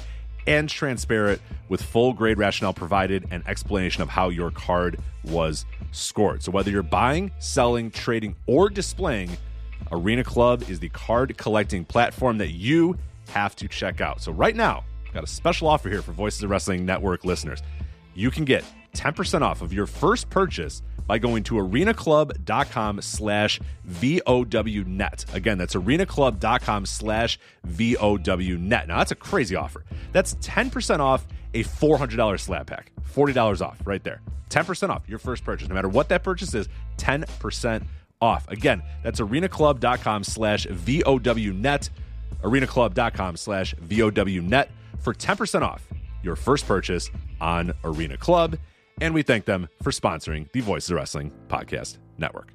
S5: and transparent with full grade rationale provided and explanation of how your card was scored. So whether you're buying, selling, trading, or displaying, Arena Club is the card collecting platform that you have to check out. So right now, I've got a special offer here for Voices of Wrestling Network listeners. You can get ten percent off of your first purchase by going to arenaclub.com slash VOWnet. Again, that's arenaclub.com slash VOWnet. Now, that's a crazy offer. That's ten percent off a four hundred dollars slab pack. forty dollars off right there. ten percent off your first purchase. No matter what that purchase is, ten percent off. Again, that's arenaclub.com slash VOWnet. arenaclub.com slash VOWnet for ten percent off your first purchase on Arena Club. And we thank them for sponsoring the Voices of Wrestling Podcast Network.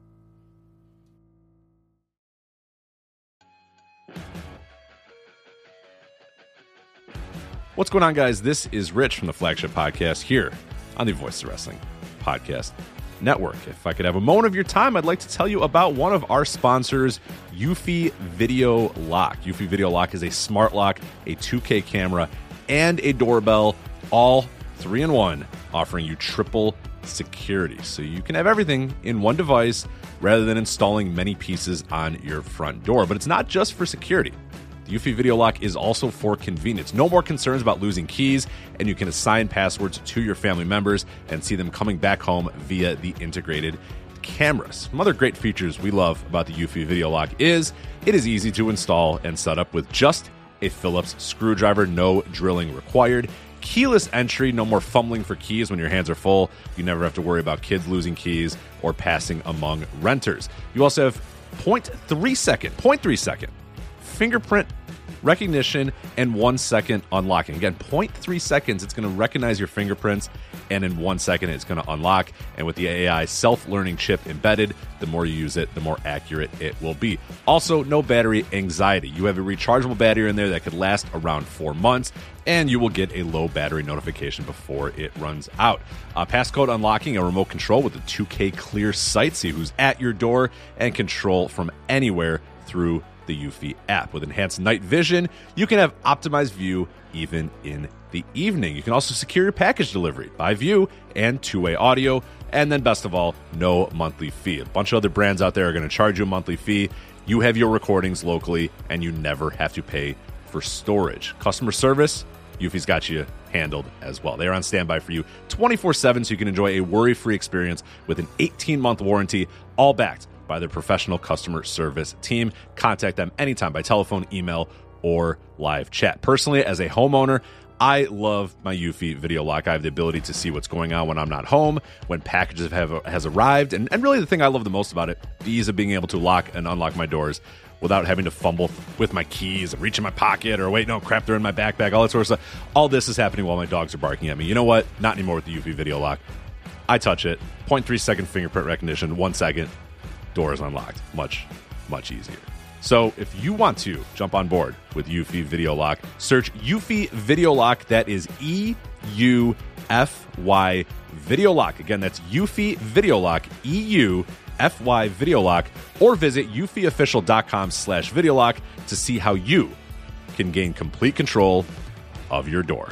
S5: What's going on, guys? This is Rich from the Flagship Podcast here on the Voices of Wrestling Podcast Network. If I could have a moment of your time, I'd like to tell you about one of our sponsors, Eufy Video Lock. Eufy Video Lock is a smart lock, a two K camera, and a doorbell, all three in one, offering you triple security. So you can have everything in one device rather than installing many pieces on your front door. But it's not just for security. The Eufy Video Lock is also for convenience. No more concerns about losing keys, and you can assign passwords to your family members and see them coming back home via the integrated cameras. Some other great features we love about the Eufy Video Lock is it is easy to install and set up with just a Phillips screwdriver, no drilling required. Keyless entry, no more fumbling for keys when your hands are full. You never have to worry about kids losing keys or passing among renters. You also have zero point three second, zero point three second fingerprint recognition and one second unlocking. Again, zero point three seconds, it's going to recognize your fingerprints, and in one second, it's going to unlock. And with the A I self-learning chip embedded, the more you use it, the more accurate it will be. Also, no battery anxiety. You have a rechargeable battery in there that could last around four months, and you will get a low battery notification before it runs out. Uh, passcode unlocking, a remote control with a two K clear sight, see who's at your door, and control from anywhere through the Eufy app. With enhanced night vision, you can have optimized view even in the evening. You can also secure your package delivery by view and two-way audio. And then best of all, no monthly fee. A bunch of other brands out there are going to charge you a monthly fee. You have your recordings locally, and you never have to pay for storage. Customer service, Eufy's got you handled as well. They're on standby for you twenty-four seven, so you can enjoy a worry-free experience with an eighteen-month warranty, all backed by their professional customer service team. Contact them anytime by telephone, email, or live chat. Personally, as a homeowner, I love my Eufy Video Lock. I have the ability to see what's going on when I'm not home, when packages have has arrived, and, and really the thing I love the most about it, the ease of being able to lock and unlock my doors without having to fumble with my keys, reach in my pocket, or wait, no, crap, they're in my backpack, all that sort of stuff. All this is happening while my dogs are barking at me. You know what? Not anymore with the Eufy Video Lock. I touch it, zero point three second fingerprint recognition, one second, door is unlocked. Much, much easier. So if you want to jump on board with Eufy Video Lock, search Eufy Video Lock. That is E U F Y Video Lock. Again, that's Eufy Video Lock, E U F Y Video Lock, or visit eufyofficial.com slash video lock to see how you can gain complete control of your door.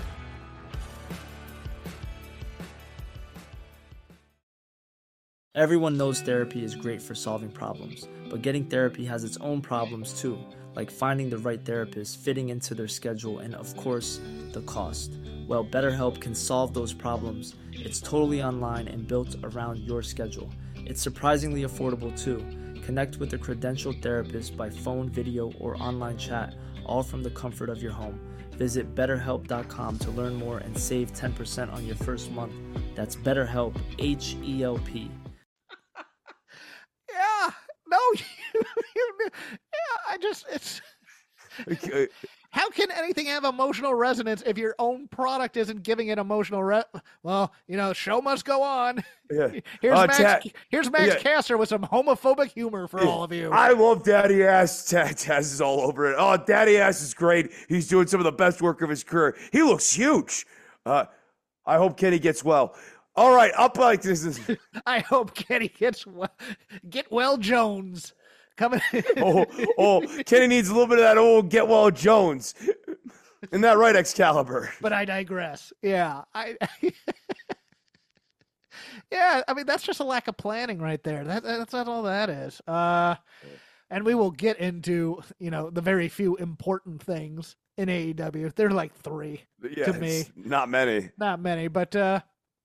S6: Everyone knows therapy is great for solving problems, but getting therapy has its own problems too, like finding the right therapist, fitting into their schedule, and of course, the cost. Well, BetterHelp can solve those problems. It's totally online and built around your schedule. It's surprisingly affordable too. Connect with a credentialed therapist by phone, video, or online chat, all from the comfort of your home. Visit better help dot com to learn more and save ten percent on your first month. That's BetterHelp, H E L P.
S2: Yeah, no, yeah, I just, it's,
S4: Okay.
S2: how can anything have emotional resonance if your own product isn't giving it emotional re- well, you know, show must go on.
S4: Yeah.
S2: Here's
S4: Uh,
S2: Max,
S4: Ta-
S2: here's Max
S4: yeah.
S2: Caster with some homophobic humor for all of you.
S4: I love Daddy Ass. Taz is all over it. Oh, Daddy Ass is great. He's doing some of the best work of his career. He looks huge. Uh, I hope Kenny gets well. All right, up like this is.
S2: I hope Kenny gets well, get well Jones coming.
S4: oh, oh, Kenny needs a little bit of that old Get Well Jones. Isn't that right, Excalibur?
S2: But I digress. Yeah, I. yeah, I mean that's just a lack of planning right there. That that's not all that is. Uh, and we will get into you know the very few important things in A E W. They're like three
S4: Yeah,
S2: to me.
S4: not many.
S2: Not many, but uh,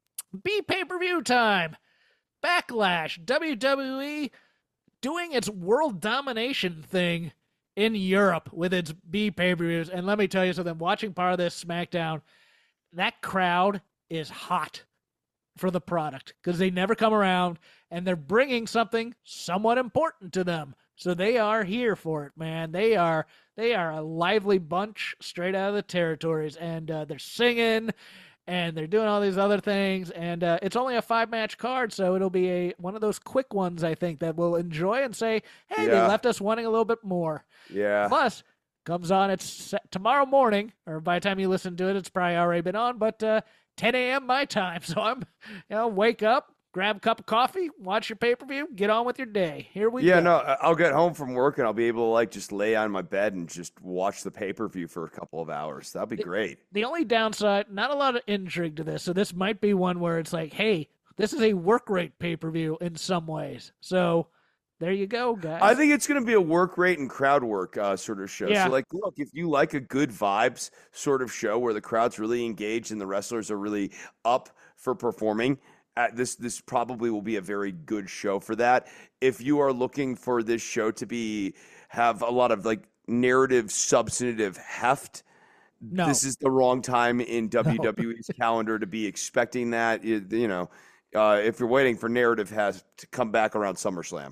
S2: B pay-per-view time. Backlash. W W E doing its world domination thing in Europe with its B pay-per-views. And let me tell you something, watching part of this SmackDown, that crowd is hot for the product because they never come around and they're bringing something somewhat important to them. So they are here for it, man. They are they are a lively bunch straight out of the territories, and uh, they're singing and they're doing all these other things, and uh, it's only a five-match card, so it'll be a one of those quick ones, I think, that we'll enjoy and say, hey,
S4: Yeah.
S2: they left us wanting a little bit more.
S4: Yeah.
S2: Plus, comes on, it's set tomorrow morning, or by the time you listen to it, it's probably already been on, but uh, ten a.m. my time, so I'm, you know, wake up, grab a cup of coffee, watch your pay-per-view, get on with your day. Here we
S4: Yeah,
S2: go.
S4: no, I- I'll get home from work and I'll be able to like just lay on my bed and just watch the pay-per-view for a couple of hours. That'd be great.
S2: The only downside, not a lot of intrigue to this, so this might be one where it's like, hey, this is a work rate pay-per-view in some ways. So there you go, guys.
S4: I think it's going to be a work rate and crowd work uh, sort of show.
S2: Yeah.
S4: So, like, look, if you like a good vibes sort of show where the crowd's really engaged and the wrestlers are really up for performing, uh, this this probably will be a very good show for that. If you are looking for this show to be have a lot of like narrative, substantive heft,
S2: No.
S4: this is the wrong time in W W E's calendar to be expecting that. You, you know, uh, if you're waiting for narrative has to come back around SummerSlam.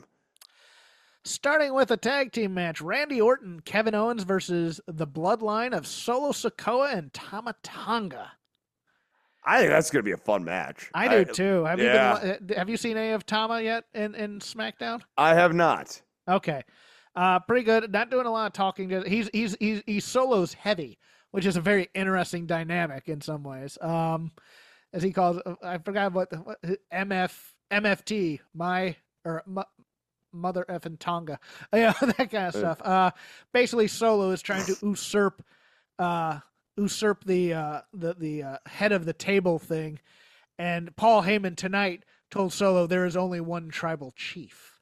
S2: Starting with a tag team match, Randy Orton, Kevin Owens versus the Bloodline of Solo Sikoa and Tama Tonga.
S4: I think that's going to be a fun match.
S2: I do too. Have
S4: yeah.
S2: you been? Have you seen any of Tama yet in, in SmackDown?
S4: I have not.
S2: Okay, uh, pretty good. Not doing a lot of talking. Just he's he's he's he's solos heavy, which is a very interesting dynamic in some ways. Um, as he calls, I forgot what, the, what M F M F T, my or my, mother effing Tonga, yeah, that kind of stuff. Uh, basically, Solo is trying to usurp, uh, usurp the uh, the the uh, head of the table thing, and Paul Heyman tonight told Solo there is only one tribal chief.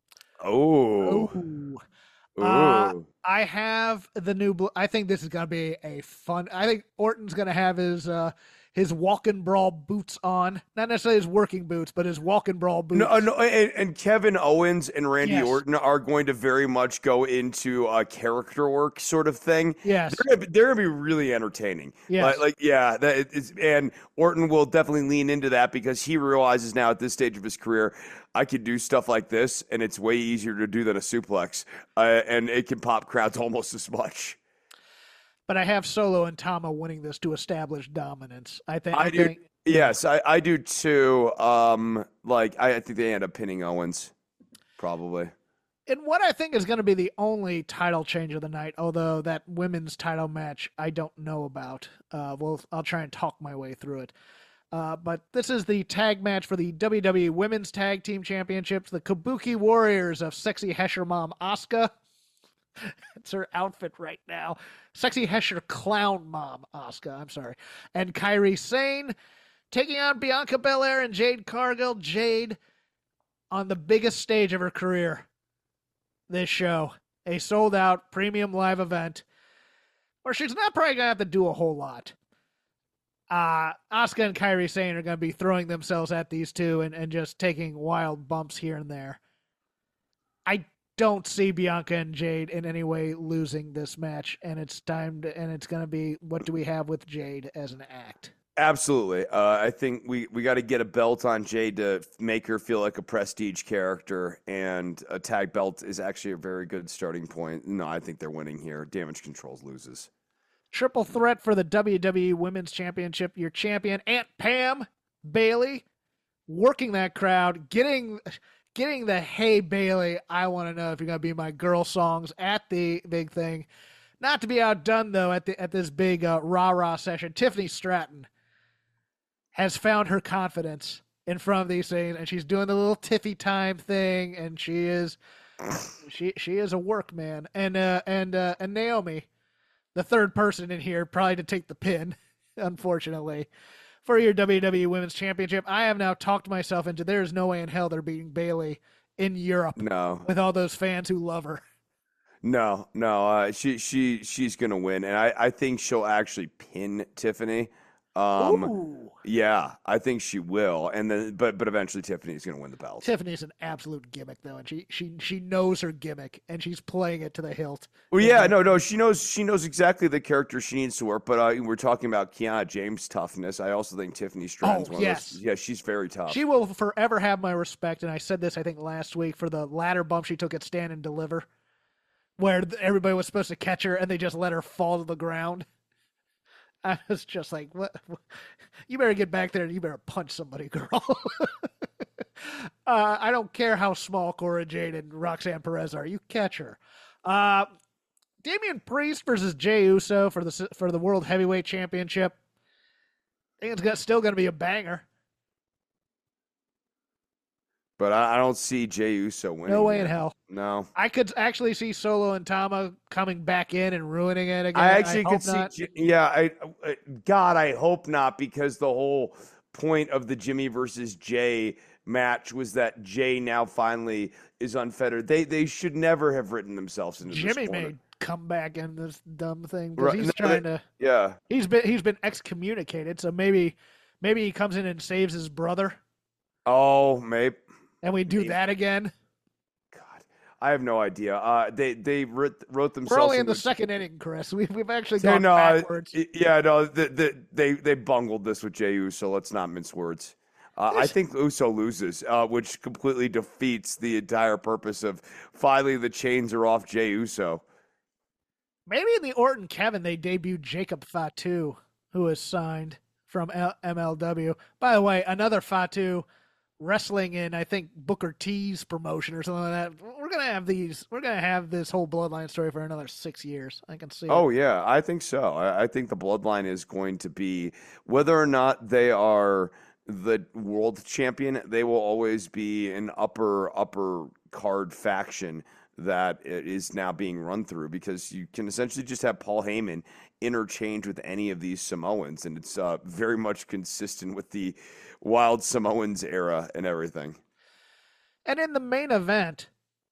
S4: Oh.
S2: Ooh.
S4: Ooh.
S2: Uh, I have the new. Bl- I think this is gonna be a fun. I think Orton's gonna have his uh, his walk and brawl boots on, not necessarily his working boots, but his walk and brawl boots.
S4: No, no, and, and Kevin Owens and Randy
S2: Yes.
S4: Orton are going to very much go into a character work sort of thing.
S2: Yes.
S4: They're gonna be, they're gonna be really entertaining.
S2: Yes.
S4: Like, like yeah, that is, and Orton will definitely lean into that because he realizes now at this stage of his career, I could do stuff like this, and it's way easier to do than a suplex, uh, and it can pop crowds almost as much.
S2: But I have Solo and Tama winning this to establish dominance. I think.
S4: I,
S2: I
S4: do.
S2: think,
S4: Yes, I, I do too. Um, like I, I think they end up pinning Owens, probably.
S2: in what I think is going to be the only title change of the night, although that women's title match I don't know about. Uh, well, I'll try and talk my way through it. Uh, but this is the tag match for the W W E Women's Tag Team Championships. The Kabuki Warriors of Sexy Hesher Mom Asuka. It's her outfit right now. Sexy Hesher Clown Mom Asuka, I'm sorry. And Kairi Sane taking on Bianca Belair and Jade Cargill. Jade on the biggest stage of her career. This show. A sold-out premium live event where she's not probably going to have to do a whole lot. Uh, Asuka and Kairi Sane are going to be throwing themselves at these two and, and just taking wild bumps here and there. I don't see Bianca and Jade in any way losing this match, and it's time to, and it's going to be, what do we have with Jade as an act?
S4: Absolutely. Uh, I think we, we got to get a belt on Jade to make her feel like a prestige character, and a tag belt is actually a very good starting point. No, I think they're winning here. Damage Controls loses.
S2: Triple threat for the W W E Women's Championship. Your champion, Aunt Pam Bailey, working that crowd, getting getting the "Hey Bailey, I want to know if you're gonna be my girl" songs at the big thing. Not to be outdone though at the at this big uh, rah rah session. Tiffany Stratton has found her confidence in front of these things, and she's doing the little Tiffy time thing, and she is she she is a work man. And uh, and uh, and Naomi. the third person in here probably to take the pin, unfortunately, for your W W E Women's Championship. I have now talked myself into there's no way in hell they're beating Bayley in Europe
S4: No,
S2: with all those fans who love her.
S4: no, no. Uh, she she she's gonna win, and I I think she'll actually pin Tiffany. Um,
S2: Ooh.
S4: yeah, I think she will, and then but but eventually Tiffany's gonna win the belt.
S2: Tiffany's an absolute gimmick, though, and she she she knows her gimmick, and she's playing it to the hilt.
S4: Well, yeah, no, no, she knows she knows exactly the character she needs to work. But uh, we're talking about Kiana James' toughness. I also think Tiffany Stratton's
S2: Oh,
S4: one
S2: yes.
S4: of those. Yeah, she's very tough.
S2: She will forever have my respect, and I said this, I think, last week for the ladder bump she took at Stand and Deliver, where everybody was supposed to catch her, and they just let her fall to the ground. I was just like, what? You better get back there and you better punch somebody, girl. uh, I don't care how small Cora Jade and Roxanne Perez are. You catch her. Uh, Damian Priest versus Jey Uso for the for the World Heavyweight Championship. I think it's got, still going to be a banger.
S4: But I, I don't see Jey Uso winning.
S2: No way
S4: here.
S2: in hell.
S4: No.
S2: I could actually see Solo and Tama coming back in and ruining it again.
S4: I actually
S2: I
S4: could
S2: hope not.
S4: see. Yeah, I, I. God, I hope not, because the whole point of the Jimmy versus Jay match was that Jay now finally is unfettered. They they should never have written themselves into
S2: Jimmy
S4: this corner.
S2: may come back in this dumb thing because
S4: Right,
S2: he's
S4: no,
S2: trying
S4: they-
S2: to.
S4: Yeah.
S2: He's been he's been excommunicated, so maybe maybe he comes in and saves his brother,
S4: Oh, maybe.
S2: and we do
S4: Maybe.
S2: that again.
S4: God, I have no idea. Uh, they they wrote, wrote themselves.
S2: We're only in the
S4: into-
S2: second inning, Chris. We've we've actually
S4: Yeah,
S2: gone
S4: no, I-
S2: backwards.
S4: yeah, no, the, the, they they bungled this with Jey Uso. Let's not mince words. Uh, I think Uso loses, uh, which completely defeats the entire purpose of finally the chains are off Jey Uso.
S2: Maybe in the Orton Kevin they debuted Jacob Fatu, who is signed from L- M L W. By the way, another Fatu wrestling in I think Booker T's promotion or something like that. We're gonna have these. We're gonna have this whole bloodline story for another six years. I can see. it.
S4: Oh yeah, I think so. I, I think the bloodline is going to be, whether or not they are the world champion, they will always be an upper upper card faction that it is now being run through, because you can essentially just have Paul Heyman interchange with any of these Samoans, and it's uh, very much consistent with the Wild Samoans era and everything.
S2: And in the main event,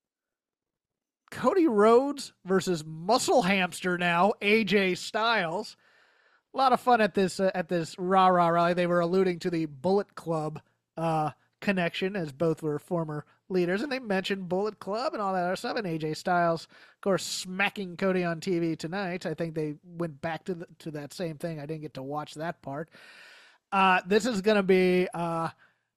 S2: Cody Rhodes versus Muscle Hamster now A J Styles. A lot of fun at this uh, at this rah rah rally. They were alluding to the Bullet Club uh, connection, as both were former leaders, and they mentioned Bullet Club and all that other stuff. And A J Styles, of course, smacking Cody on T V tonight. I think they went back to the, to that same thing. I didn't get to watch that part. Uh, this is gonna be. Uh,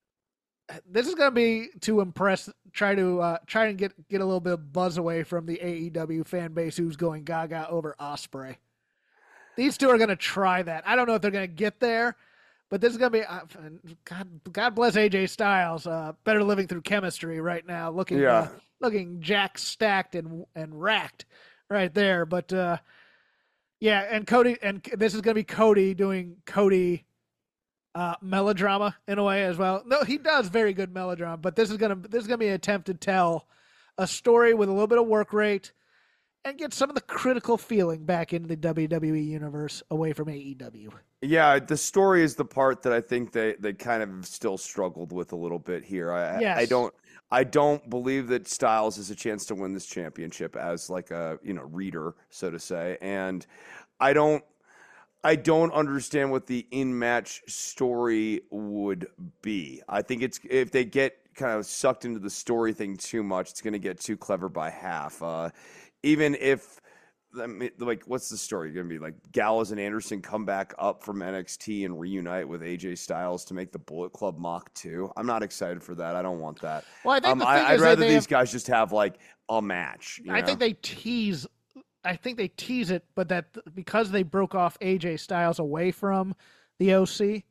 S2: This is going to be to impress, try to uh, try and get get a little bit of buzz away from the A E W fan base who's going gaga over Ospreay. These two are going to try that. I don't know if they're going to get there, but this is going to be uh, God. God bless A J Styles. Uh, better living through chemistry right now, looking
S4: Yeah.
S2: uh, looking jack stacked and and racked right there. But uh, yeah, and Cody, and this is going to be Cody doing Cody. Uh, melodrama in a way as well. No, he does very good melodrama, but this is gonna this is gonna be an attempt to tell a story with a little bit of work rate and get some of the critical feeling back into the W W E universe away from A E W.
S4: Yeah, the story is the part that I think they, they kind of still struggled with a little bit here. I
S2: Yes.
S4: I don't I don't believe that Styles has a chance to win this championship as like a, you know, reader, so to say. And I don't I don't understand what the in-match story would be. I think it's if they get kind of sucked into the story thing too much, it's going to get too clever by half. Uh, even if, I mean, like, what's the story going to be? Like, Gallows and Anderson come back up from N X T and reunite with A J Styles to make the Bullet Club Mach two. I'm not excited for that. I don't want that.
S2: Well, I think
S4: Um,
S2: the
S4: I,
S2: thing
S4: I'd
S2: is that
S4: rather
S2: they
S4: these
S2: have-
S4: guys just have like a match. you
S2: I
S4: know?
S2: think they tease. I think they tease it, but that because they broke off A J Styles away from the O C,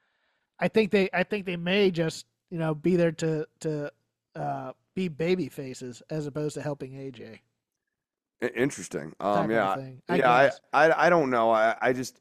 S2: I think they I think they may just you know be there to to uh, be baby faces as opposed to helping A J.
S4: I- Interesting.
S2: Type
S4: Um,
S2: of
S4: yeah,
S2: thing, I
S4: yeah. I,
S2: guess.
S4: I, I don't know. I, I just,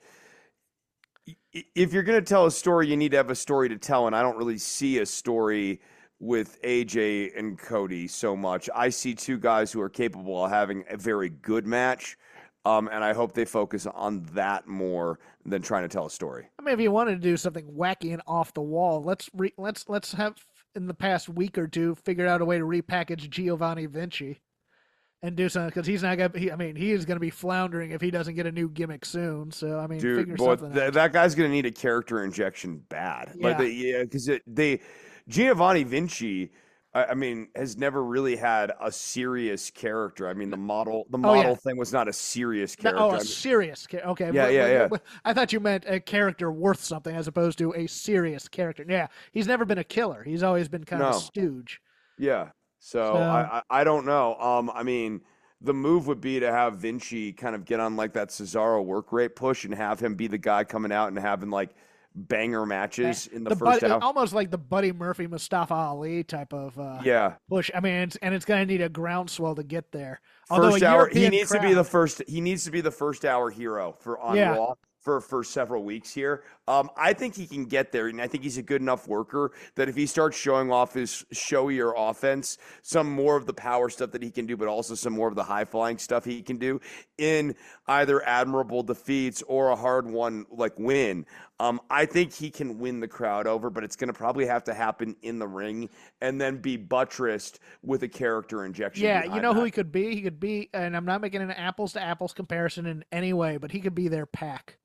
S4: i- if you're gonna tell a story, you need to have a story to tell, and I don't really see a story with A J and Cody so much. I see two guys who are capable of having a very good match. Um, and I hope they focus on that more than trying to tell a story.
S2: I mean, if you wanted to do something wacky and off the wall, let's re- let's let's have in the past week or two figured out a way to repackage Giovanni Vinci and do something, because he's not gonna. He, I mean, he is gonna be floundering if he doesn't get a new gimmick soon. So I mean,
S4: Dude,
S2: figure
S4: boy,
S2: something
S4: th-
S2: out.
S4: that guy's gonna need a character injection bad.
S2: Yeah.
S4: Like, they, yeah, because they Giovanni Vinci. I mean, has never really had a serious character. I mean, the model, the
S2: Oh,
S4: model
S2: yeah.
S4: thing was not a serious
S2: No,
S4: character.
S2: oh,
S4: I
S2: a
S4: mean,
S2: serious. Ca- okay.
S4: Yeah,
S2: but-
S4: yeah,
S2: but- but I thought you meant a character worth something as opposed to a serious character. Yeah, he's never been a killer. He's always been kind of
S4: No.
S2: a stooge.
S4: yeah. So,
S2: So-
S4: I, I, I don't know. Um, I mean, the move would be to have Vinci kind of get on like that Cesaro work rate push and have him be the guy coming out and having like banger matches in the, first
S2: Buddy-
S4: hour.
S2: almost like the Buddy Murphy, Mustafa Ali type of uh,
S4: Yeah.
S2: push. I mean, it's, and it's going to need a groundswell to get there. Although
S4: First
S2: a
S4: hour, he
S2: European
S4: needs to be
S2: crowd-
S4: the first. He needs to be the first hour hero for on
S2: Yeah.
S4: Raw for for several weeks here. Um, I think he can get there, and I think he's a good enough worker that if he starts showing off his showier offense, some more of the power stuff that he can do, but also some more of the high flying stuff he can do in either admirable defeats or a hard one like win. Um, I think he can win the crowd over, but it's going to probably have to happen in the ring and then be buttressed with a character injection.
S2: Yeah, you
S4: behind
S2: know who
S4: that.
S2: he could be? He could be, and I'm not making an apples to apples comparison in any way, but he could be their Pac.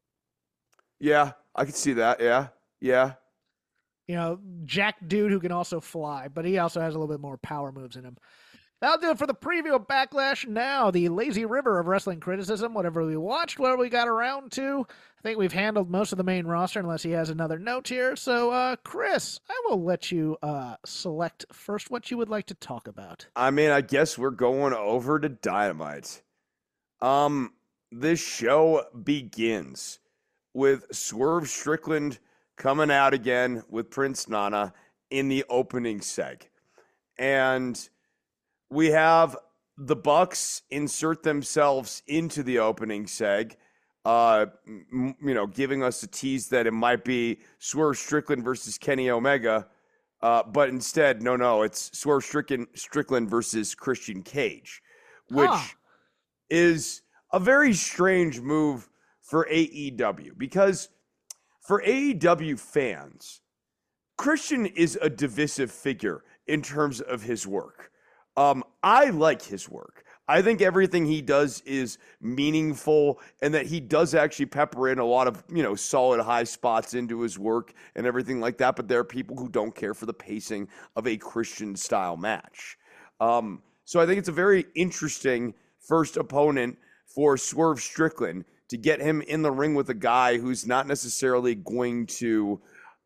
S4: Yeah, I can see that. Yeah, yeah.
S2: You know, Jack dude who can also fly, but he also has a little bit more power moves in him. That'll do it for the preview of Backlash. Now, the lazy river of wrestling criticism, whatever we watched, whatever we got around to. I think we've handled most of the main roster, unless he has another note here. So, uh, Chris, I will let you uh, select first what you would like to talk about.
S4: I mean, I guess we're going over to Dynamite. Um, this show begins with Swerve Strickland coming out again with Prince Nana in the opening seg. And we have the Bucks insert themselves into the opening seg, uh, m- you know, giving us a tease that it might be Swerve Strickland versus Kenny Omega. Uh, but instead, no, no, it's Swerve Strickland, Strickland versus Christian Cage, which
S2: Huh.
S4: is a very strange move for A E W, because for A E W fans, Christian is a divisive figure in terms of his work. Um, I like his work. I think everything he does is meaningful, and that he does actually pepper in a lot of, you know, solid high spots into his work and everything like that. But there are people who don't care for the pacing of a Christian style match. Um, so I think it's a very interesting first opponent for Swerve Strickland to get him in the ring with a guy who's not necessarily going to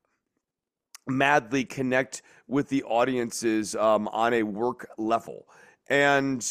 S4: madly connect with the audiences um, on a work level. And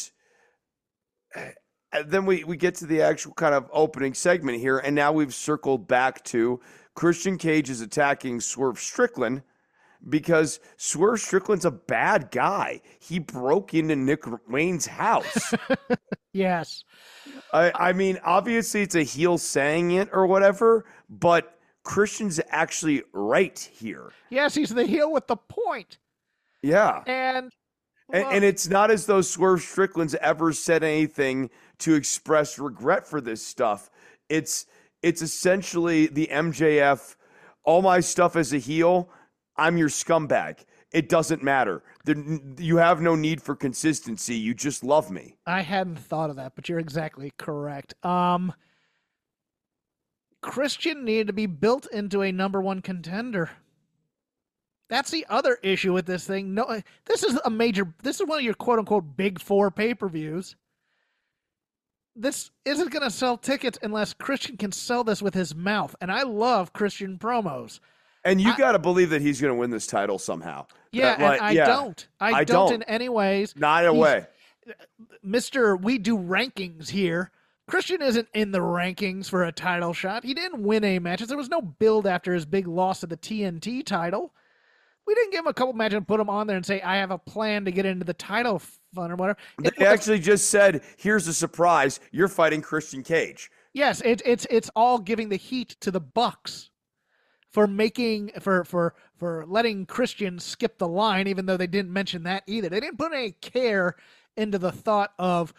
S4: then we, we get to the actual kind of opening segment here, and now we've circled back to Christian Cage is attacking Swerve Strickland because Swerve Strickland's a bad guy. He broke into Nick Wayne's house.
S2: Yes.
S4: I, I mean, obviously it's a heel saying it or whatever, but Christian's actually right here.
S2: Yes, he's the heel with the point.
S4: Yeah.
S2: And,
S4: And, and it's not as though Swerve Strickland's ever said anything to express regret for this stuff. It's it's essentially the M J F, all my stuff as a heel, I'm your scumbag. It doesn't matter. The, you have no need for consistency. You just love me.
S2: I hadn't thought of that, but you're exactly correct. Um, Christian needed to be built into a number one contender. That's the other issue with this thing. No, this is a major. This is one of your quote unquote big four pay per views. This isn't going to sell tickets unless Christian can sell this with his mouth. And I love Christian promos.
S4: And you
S2: I-
S4: got to believe that he's going to win this title somehow.
S2: Yeah,
S4: That, like,
S2: and I
S4: yeah,
S2: don't. I,
S4: I
S2: don't,
S4: don't.
S2: in any ways.
S4: Not a
S2: He's-
S4: way.
S2: Mister We do rankings here. Christian isn't in the rankings for a title shot. He didn't win any matches. There was no build after his big loss to the T N T title. We didn't give him a couple matches and put him on there and say, I have a plan to get into the title fun or whatever. It
S4: They
S2: was-
S4: actually just said, here's a surprise. You're fighting Christian Cage.
S2: yes, it, it's it's all giving the heat to the Bucks for making for for for letting Christian skip the line, even though they didn't mention that either. They didn't put any care into the thought of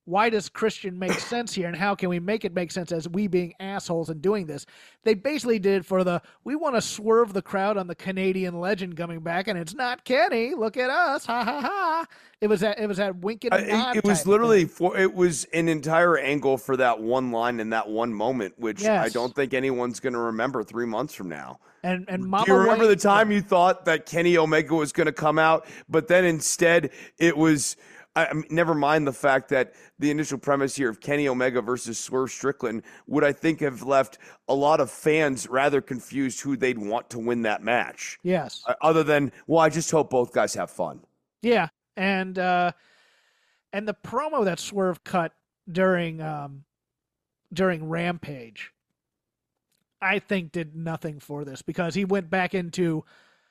S2: why does Christian make sense here, and how can we make it make sense as we being assholes and doing this? They basically did it for the, we want to swerve the crowd on the Canadian legend coming back, and it's not Kenny. Look at us, ha ha ha. It was that it was that wink and a nod.
S4: It, it was literally for it was an entire angle for that one line in that one moment, which
S2: yes.
S4: I don't think anyone's going to remember three months from now.
S2: And and Mama
S4: Do you remember
S2: White,
S4: the time you thought that Kenny Omega was going to come out, but then instead it was. I mean, never mind the fact that the initial premise here of Kenny Omega versus Swerve Strickland would, I think, have left a lot of fans rather confused who they'd want to win that match.
S2: Yes.
S4: Uh, other than, well, I just hope both guys have fun.
S2: Yeah, and uh, and the promo that Swerve cut during um, during Rampage, I think, did nothing for this because he went back into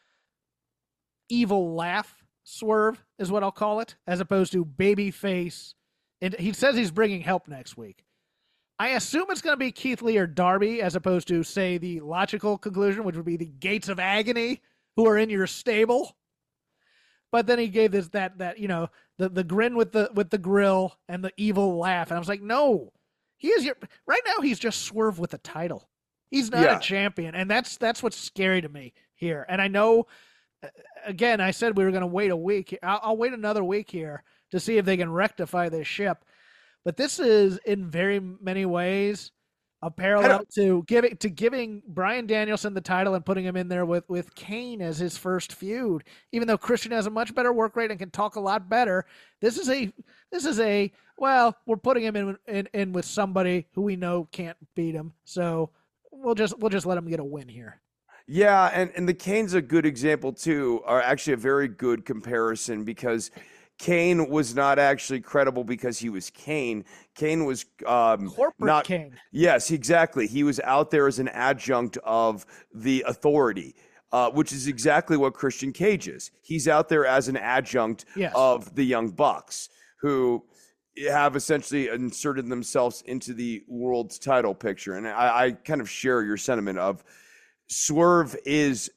S2: evil laugh. Swerve is what I'll call it, as opposed to babyface. And he says he's bringing help next week. I assume it's going to be Keith Lee or Darby, as opposed to, say, the logical conclusion, which would be the Gates of Agony, who are in your stable. But then he gave this that that you know the the grin with the with the grill and the evil laugh, and I was like, no, he is your right now. He's just Swerve with a title. He's not
S4: Yeah.
S2: a champion, and that's that's what's scary to me here. And I know. Again, I said we were going to wait a week. I'll, I'll wait another week here to see if they can rectify this ship. But this is, in very many ways, a parallel to giving to giving Bryan Danielson the title and putting him in there with, with Kane as his first feud. Even though Christian has a much better work rate and can talk a lot better, this is a this is a well, we're putting him in in, in with somebody who we know can't beat him. So we'll just we'll just let him get a win here.
S4: Yeah, and, and the Kane's a good example, too, or actually a very good comparison because Kane was not actually credible because he was Kane. Kane was um,
S2: Corporate
S4: not,
S2: Kane.
S4: Yes, exactly. He was out there as an adjunct of the authority, uh, which is exactly what Christian Cage is. He's out there as an adjunct
S2: Yes.
S4: of the Young Bucks, who have essentially inserted themselves into the world's title picture. And I, I kind of share your sentiment of Swerve is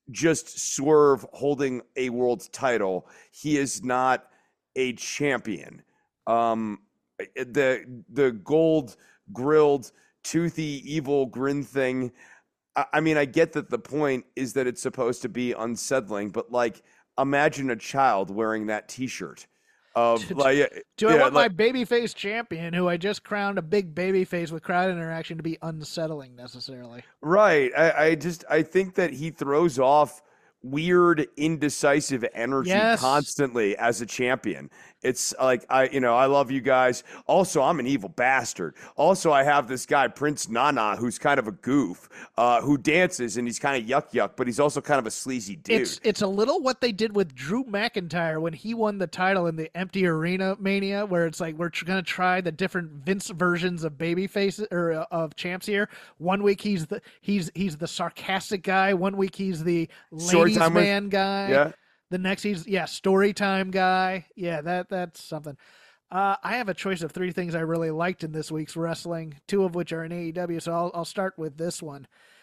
S4: just Swerve holding a world title. He is not a champion. Um, the the gold grilled, toothy, evil grin thing. I, I mean, I get that the point is that it's supposed to be unsettling, but like, imagine a child wearing that T-shirt. Of like,
S2: Do I
S4: yeah,
S2: want
S4: like,
S2: my babyface champion, who I just crowned a big babyface with crowd interaction, to be unsettling necessarily?
S4: Right. I, I just I think that he throws off weird, indecisive energy
S2: Yes.
S4: constantly as a champion. It's like, I, you know, I love you guys. Also, I'm an evil bastard. Also, I have this guy, Prince Nana, who's kind of a goof, uh, who dances and he's kind of yuck yuck, but he's also kind of a sleazy dude.
S2: It's it's a little what they did with Drew McIntyre when he won the title in the Empty Arena Mania, where it's like we're tr- going to try the different Vince versions of baby faces or uh, of champs here. One week he's the he's he's the sarcastic guy. One week he's the ladies
S4: Storytime with-
S2: man guy.
S4: yeah.
S2: The next he's yeah story time guy. Yeah, that that's something. Uh, I have a choice of three things I really liked in this week's wrestling, two of which are in A E W. So I'll I'll start with this one.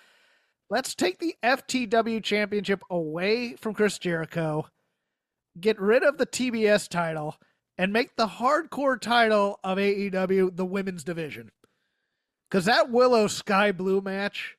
S2: Let's take the F T W Championship away from Chris Jericho, get rid of the T B S title, and make the hardcore title of A E W the women's division. Because that Willow Sky Blue match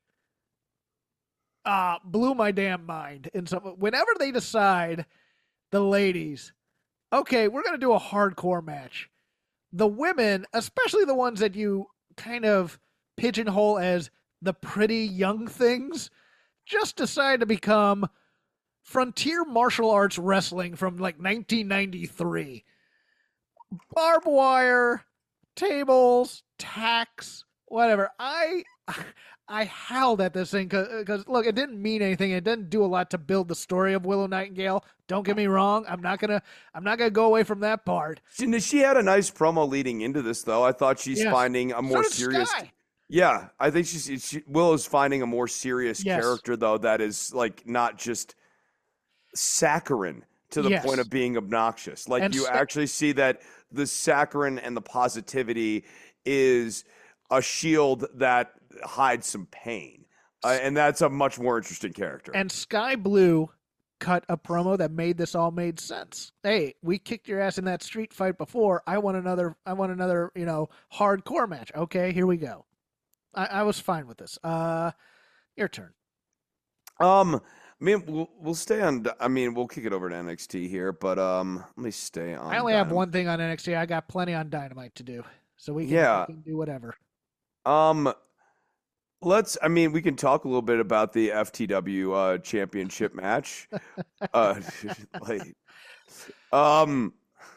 S2: uh, blew my damn mind. And so whenever they decide, the ladies, okay, we're going to do a hardcore match, the women, especially the ones that you kind of pigeonhole as the pretty young things, just decide to become frontier martial arts wrestling from like nineteen ninety-three. Barbed wire, tables, tacks, whatever. I I howled at this thing because, look, it didn't mean anything. It didn't do a lot to build the story of Willow Nightingale. Don't get me wrong. I'm not gonna I'm not gonna go away from that part.
S4: She, she had a nice promo leading into this, though. I thought she's
S2: Yes.
S4: finding a more
S2: so did
S4: serious.
S2: Sky.
S4: Yeah, I think she's she, Willow's finding a more serious
S2: Yes.
S4: character, though, that is like not just saccharine to the
S2: Yes.
S4: point of being obnoxious. Like
S2: And
S4: you
S2: Sky-
S4: actually see that the saccharine and the positivity is a shield that hides some pain, uh, and that's a much more interesting character.
S2: And Sky Blue cut a promo that made this all made sense. Hey, we kicked your ass in that street fight before. I want another. I want another. You know, hardcore match. Okay, here we go. I, I was fine with this. Uh, your turn.
S4: Um, I mean, we'll, we'll stay on. I mean, we'll kick it over to N X T here, but um, let me stay on.
S2: I only have
S4: Dynamite.
S2: one thing on N X T. I got plenty on Dynamite to do, so we can,
S4: Yeah.
S2: we can do whatever.
S4: Um, let's. I mean, we can talk a little bit about the F T W uh, championship match. uh, like, um,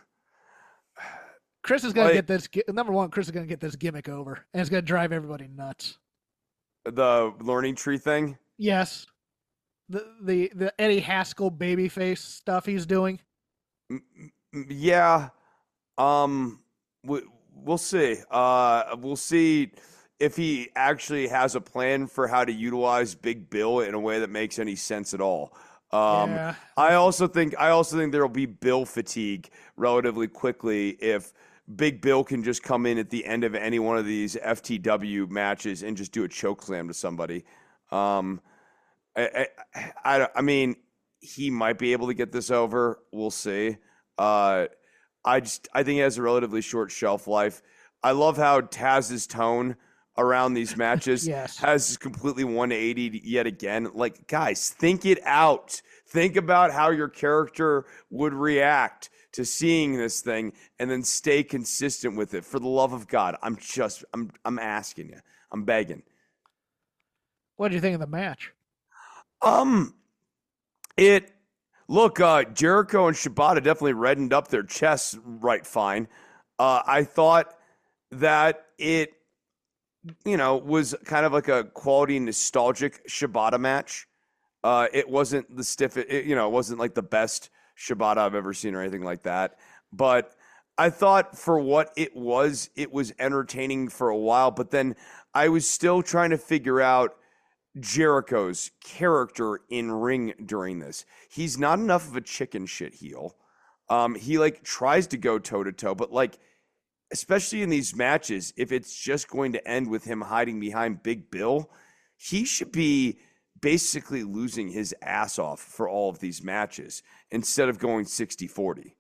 S2: Chris is gonna
S4: like-
S2: get this. gi- Number one, Chris is gonna get this gimmick over, and it's gonna drive everybody nuts.
S4: the learning tree thing.
S2: Yes, the the the Eddie Haskell babyface stuff he's doing.
S4: M- m- Yeah. Um, we, we'll see. Uh, we'll see if he actually has a plan for how to utilize Big Bill in a way that makes any sense at all. Um,
S2: Yeah.
S4: I also think I also think there will be Bill fatigue relatively quickly if Big Bill can just come in at the end of any one of these F T W matches and just do a choke slam to somebody. Um, I, I, I, I mean, he might be able to get this over. We'll see. Uh, I just I think it has a relatively short shelf life. I love how Taz's tone around these matches
S2: Yes.
S4: has completely one eighty yet again. Like, guys, think it out. Think about how your character would react to seeing this thing and then stay consistent with it. For the love of God, I'm just I'm I'm asking you. I'm begging.
S2: What do you think of the match?
S4: Um, it look, uh, Jericho and Shibata definitely reddened up their chests right fine. Uh, I thought that it, you know, was kind of like a quality nostalgic Shibata match. Uh, it wasn't the stiff, it, you know, it wasn't like the best Shibata I've ever seen or anything like that. But I thought for what it was, it was entertaining for a while. But then I was still trying to figure out Jericho's character in ring during this. He's not enough of a chicken shit heel. Um, he like tries to go toe to toe, but like, especially in these matches, if it's just going to end with him hiding behind Big Bill, he should be basically losing his ass off for all of these matches instead of going sixty forty.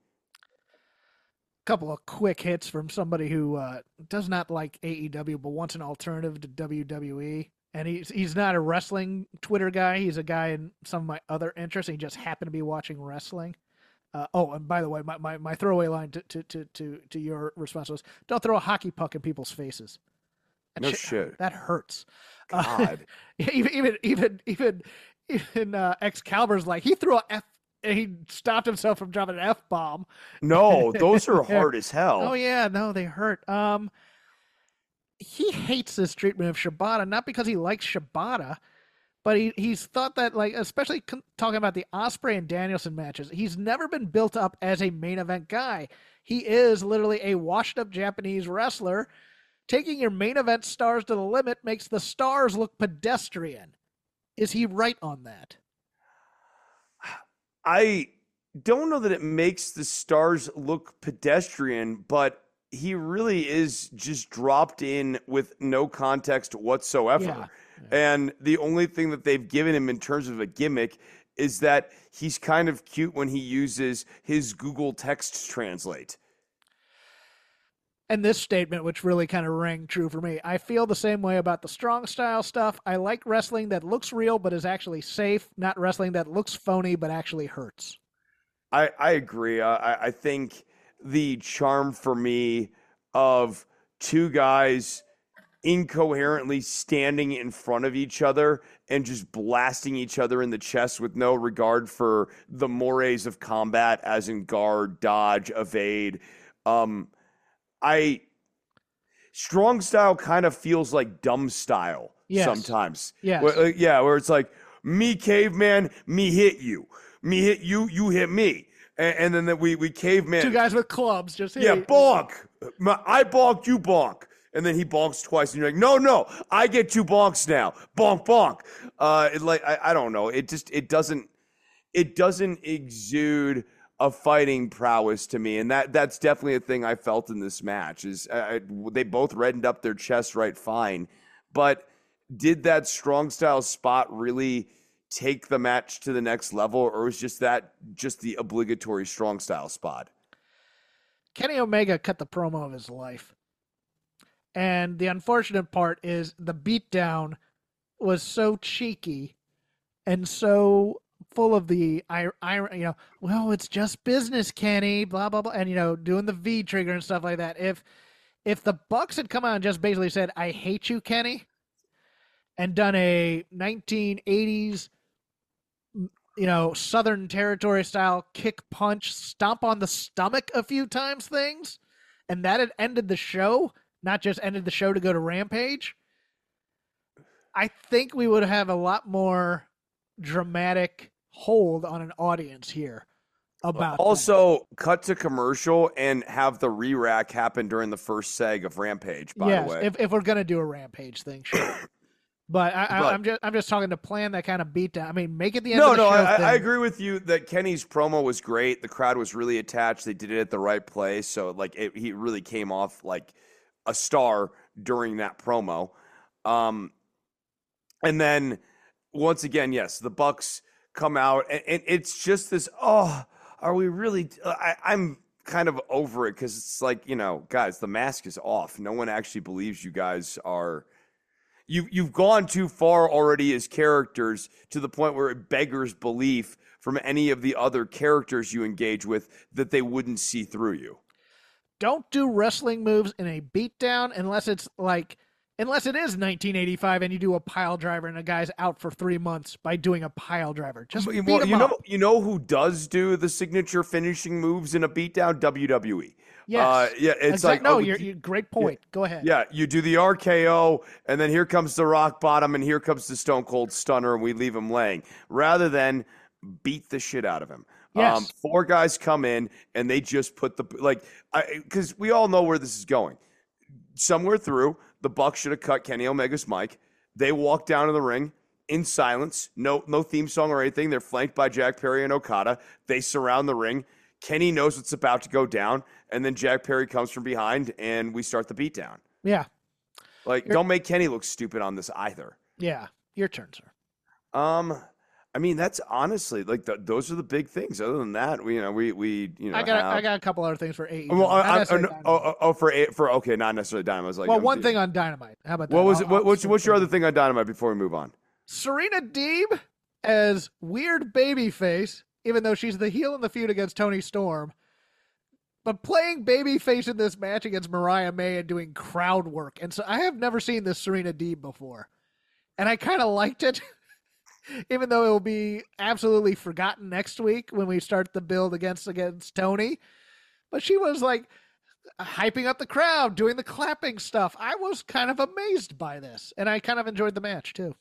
S2: Couple of quick hits from somebody who uh, does not like A E W but wants an alternative to W W E. And he's he's not a wrestling Twitter guy. He's a guy in some of my other interests. And he just happened to be watching wrestling. Uh, oh, and by the way, my, my, my throwaway line to, to, to, to, to your response was, don't throw a hockey puck in people's faces. That
S4: No shit.
S2: That hurts. Uh,
S4: God.
S2: even even even even even uh, Excalibur's like, he threw a F, and he stopped himself from dropping an F bomb.
S4: No, those are hard as hell.
S2: Oh yeah, no, they hurt. Um, he hates this treatment of Shibata, not because he likes Shibata, but he, he's thought that, like, especially con- talking about the Ospreay and Danielson matches, he's never been built up as a main event guy. He is literally a washed-up Japanese wrestler. Taking your main event stars to the limit makes the stars look pedestrian. Is he right on that?
S4: I don't know that it makes the stars look pedestrian, but he really is just dropped in with no context whatsoever.
S2: Yeah.
S4: And the only thing that they've given him in terms of a gimmick is that he's kind of cute when he uses his Google Text Translate.
S2: And this statement, which really kind of rang true for me, I feel the same way about the strong style stuff. I like wrestling that looks real but is actually safe, not wrestling that looks phony but actually hurts.
S4: I, I agree. I, I think the charm for me of two guys incoherently standing in front of each other and just blasting each other in the chest with no regard for the mores of combat, as in guard, dodge, evade. Um, I strong style kind of feels like dumb style
S2: Yes.
S4: sometimes.
S2: Yes.
S4: Where, uh, yeah, where it's like me caveman, me hit you, me hit you, you hit me, and, and then that we we caveman.
S2: Two guys with clubs just
S4: Yeah,
S2: hit.
S4: bonk. My, I bonked, you bonk. And then he bonks twice, and you're like, no, no, I get two bonks now. Bonk, bonk. Uh, it like I, I don't know. It just it doesn't it doesn't exude a fighting prowess to me, and that that's definitely a thing I felt in this match. Is I, they both reddened up their chests right fine, but did that strong style spot really take the match to the next level, or was just that just the obligatory strong style spot?
S2: Kenny Omega cut the promo of his life. And the unfortunate part is the beatdown was so cheeky and so full of the, I, I, you know, well, it's just business, Kenny, blah, blah, blah. And, you know, doing the V trigger and stuff like that. If, if the Bucks had come out and just basically said, I hate you, Kenny, and done a nineteen eighties, you know, Southern Territory style kick punch, stomp on the stomach a few times things, and that had ended the show, not just ended the show to go to Rampage, I think we would have a lot more dramatic hold on an audience here about
S4: also that. Cut to commercial and have the re-rack happen during the first seg of Rampage, by
S2: yes,
S4: the way.
S2: If, if we're going to do a Rampage thing, sure. But, I, I,
S4: but
S2: I'm just I'm just talking to plan that kind of beatdown. I mean, make it the end
S4: no,
S2: of the
S4: no,
S2: show.
S4: I,
S2: thing.
S4: I agree with you that Kenny's promo was great. The crowd was really attached. They did it at the right place. So, like, it, he really came off like a star during that promo. Um, and then, once again, yes, the Bucks come out, and, and it's just this, oh, are we really I, – I'm kind of over it because it's like, you know, guys, the mask is off. No one actually believes you guys are – You, you've gone too far already as characters to the point where it beggars belief from any of the other characters you engage with that they wouldn't see through you.
S2: Don't do wrestling moves in a beatdown unless it's like, unless it is nineteen eighty-five and you do a pile driver and a guy's out for three months by doing a pile driver. Just
S4: well,
S2: beat
S4: well,
S2: him
S4: you
S2: up.
S4: know, you know who does do the signature finishing moves in a beatdown? W W E.
S2: Yes.
S4: Uh, yeah, it's
S2: exactly.
S4: like
S2: no,
S4: oh,
S2: you're, you're great point.
S4: Yeah,
S2: Go ahead.
S4: Yeah, you do the R K O, and then here comes the rock bottom, and here comes the Stone Cold Stunner, and we leave him laying, rather than beat the shit out of him.
S2: Yes.
S4: Um, four guys come in, and they just put the like, because we all know where this is going. Somewhere through, the Bucks should have cut Kenny Omega's mic. They walk down to the ring in silence, no no theme song or anything. They're flanked by Jack Perry and Okada. They surround the ring. Kenny knows what's about to go down, and then Jack Perry comes from behind, and we start the beatdown.
S2: Yeah.
S4: Like,
S2: You're,
S4: don't make Kenny look stupid on this either.
S2: Yeah, your turn, sir.
S4: Um, I mean, that's honestly like the, those are the big things. Other than that, we you know we we you know
S2: I got
S4: have,
S2: I got a couple other things for A E W.
S4: Well, I, I,
S2: Not
S4: I, oh, oh, for for okay, not necessarily Dynamite. I was like,
S2: well,
S4: um,
S2: one thing on Dynamite. How about that?
S4: What was
S2: I'll,
S4: it? What,
S2: I'll
S4: what's what's your
S2: that.
S4: other thing on Dynamite before we move on?
S2: Serena Deeb as weird babyface, even though she's the heel in the feud against Toni Storm. But playing babyface in this match against Mariah May and doing crowd work. And so I have never seen this Serena Deeb before. And I kind of liked it, even though it will be absolutely forgotten next week when we start the build against against Tony. But she was like hyping up the crowd, doing the clapping stuff. I was kind of amazed by this. And I kind of enjoyed the match too.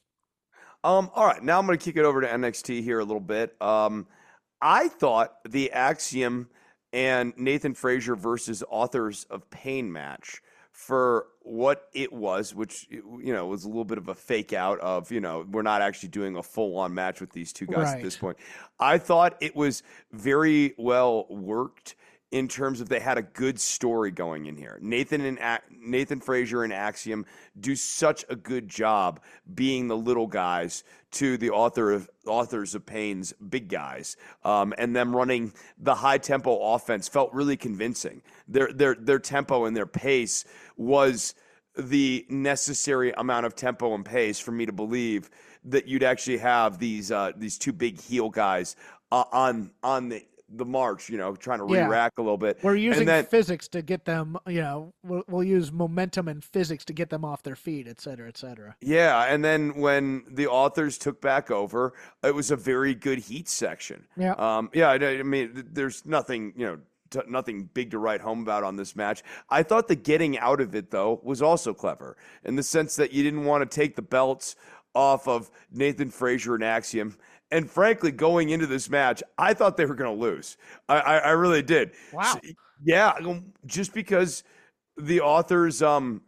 S4: Um, all right, now I'm going to kick it over to N X T here a little bit. Um, I thought the Axiom and Nathan Frazier versus Authors of Pain match for what it was, which, you know, was a little bit of a fake out of, you know, we're not actually doing a full-on match with these two guys
S2: Right.
S4: at this point. I thought it was very well worked in terms of they had a good story going in here. Nathan and A- Nathan Frazier and Axiom do such a good job being the little guys to the author of authors of Pain's big guys, um, and them running the high tempo offense felt really convincing. Their their their tempo and their pace was the necessary amount of tempo and pace for me to believe that you'd actually have these uh, these two big heel guys uh, on on the. the march, you know, trying to
S2: Yeah.
S4: re-rack a little bit.
S2: We're using
S4: and then,
S2: physics to get them, you know, we'll, we'll use momentum and physics to get them off their feet, et cetera, et cetera.
S4: yeah, and then when the authors took back over, it was a very good heat section.
S2: Yeah.
S4: Um, yeah, I, I mean, th- there's nothing, you know, t- nothing big to write home about on this match. I thought the getting out of it, though, was also clever in the sense that you didn't want to take the belts off of Nathan Frazier and Axiom. And frankly, going into this match, I thought they were going to lose. I, I, I really did.
S2: Wow.
S4: So, yeah, just because the authors, um,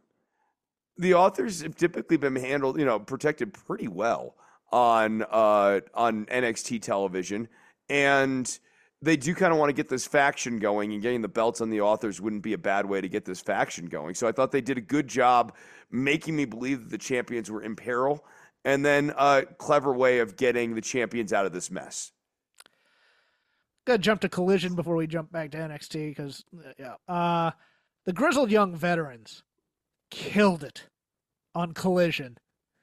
S4: the authors have typically been handled, you know, protected pretty well on uh, on N X T television, and they do kind of want to get this faction going. And getting the belts on the authors wouldn't be a bad way to get this faction going. So I thought they did a good job making me believe that the champions were in peril. and then a clever way of getting the champions out of this mess.
S2: Gonna jump to Collision before we jump back to N X T because yeah, uh, the Grizzled Young Veterans killed it on Collision.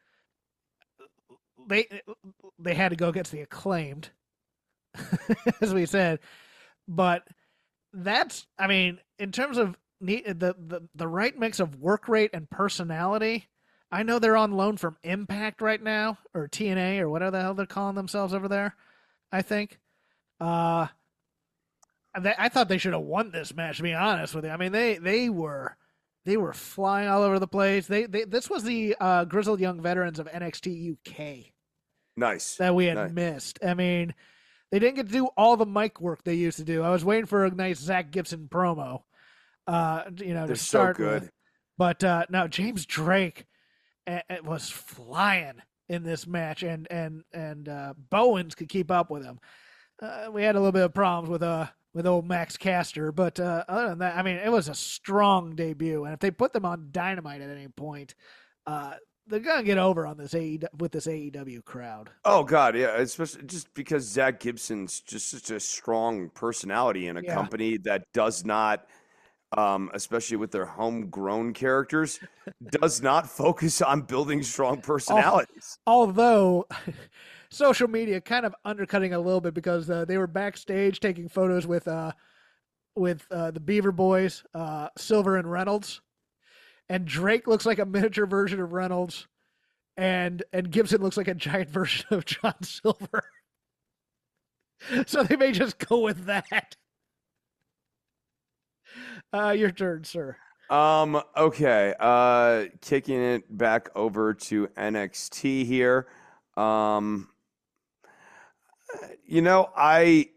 S2: They they had to go against the Acclaimed, as we said, but that's I mean in terms of the the the right mix of work rate and personality. I know they're on loan from Impact right now, or T N A, or whatever the hell they're calling themselves over there. I think. Uh, they, I thought they should have won this match. To be honest with you, I mean they they were they were flying all over the place. They they this was the uh, Grizzled Young Veterans of N X T U K.
S4: Nice
S2: That we had
S4: nice.
S2: missed. I mean, they didn't get to do all the mic work they used to do. I was waiting for a nice Zach Gibson promo. Uh, you know,
S4: They're
S2: to start
S4: so good.
S2: with. But uh, no, James Drake it, it was flying in this match, and and and uh, Bowens could keep up with him. Uh, we had a little bit of problems with uh with old Max Caster, but uh, other than that, I mean, it was a strong debut. And if they put them on Dynamite at any point, uh, they're gonna get over on this A E W with this A E W crowd.
S4: Oh God, yeah, especially just because Zach Gibson's just such a strong personality in a
S2: Yeah.
S4: company that does not, um, especially with their homegrown characters, does not focus on building strong personalities.
S2: Although social media kind of undercutting a little bit because uh, they were backstage taking photos with uh with uh, the Beaver Boys, uh, Silver and Reynolds, and Drake looks like a miniature version of Reynolds, and and Gibson looks like a giant version of John Silver. So they may just go with that. Uh, your turn, sir.
S4: Um, okay, uh, kicking it back over to N X T here. Um, you know, I,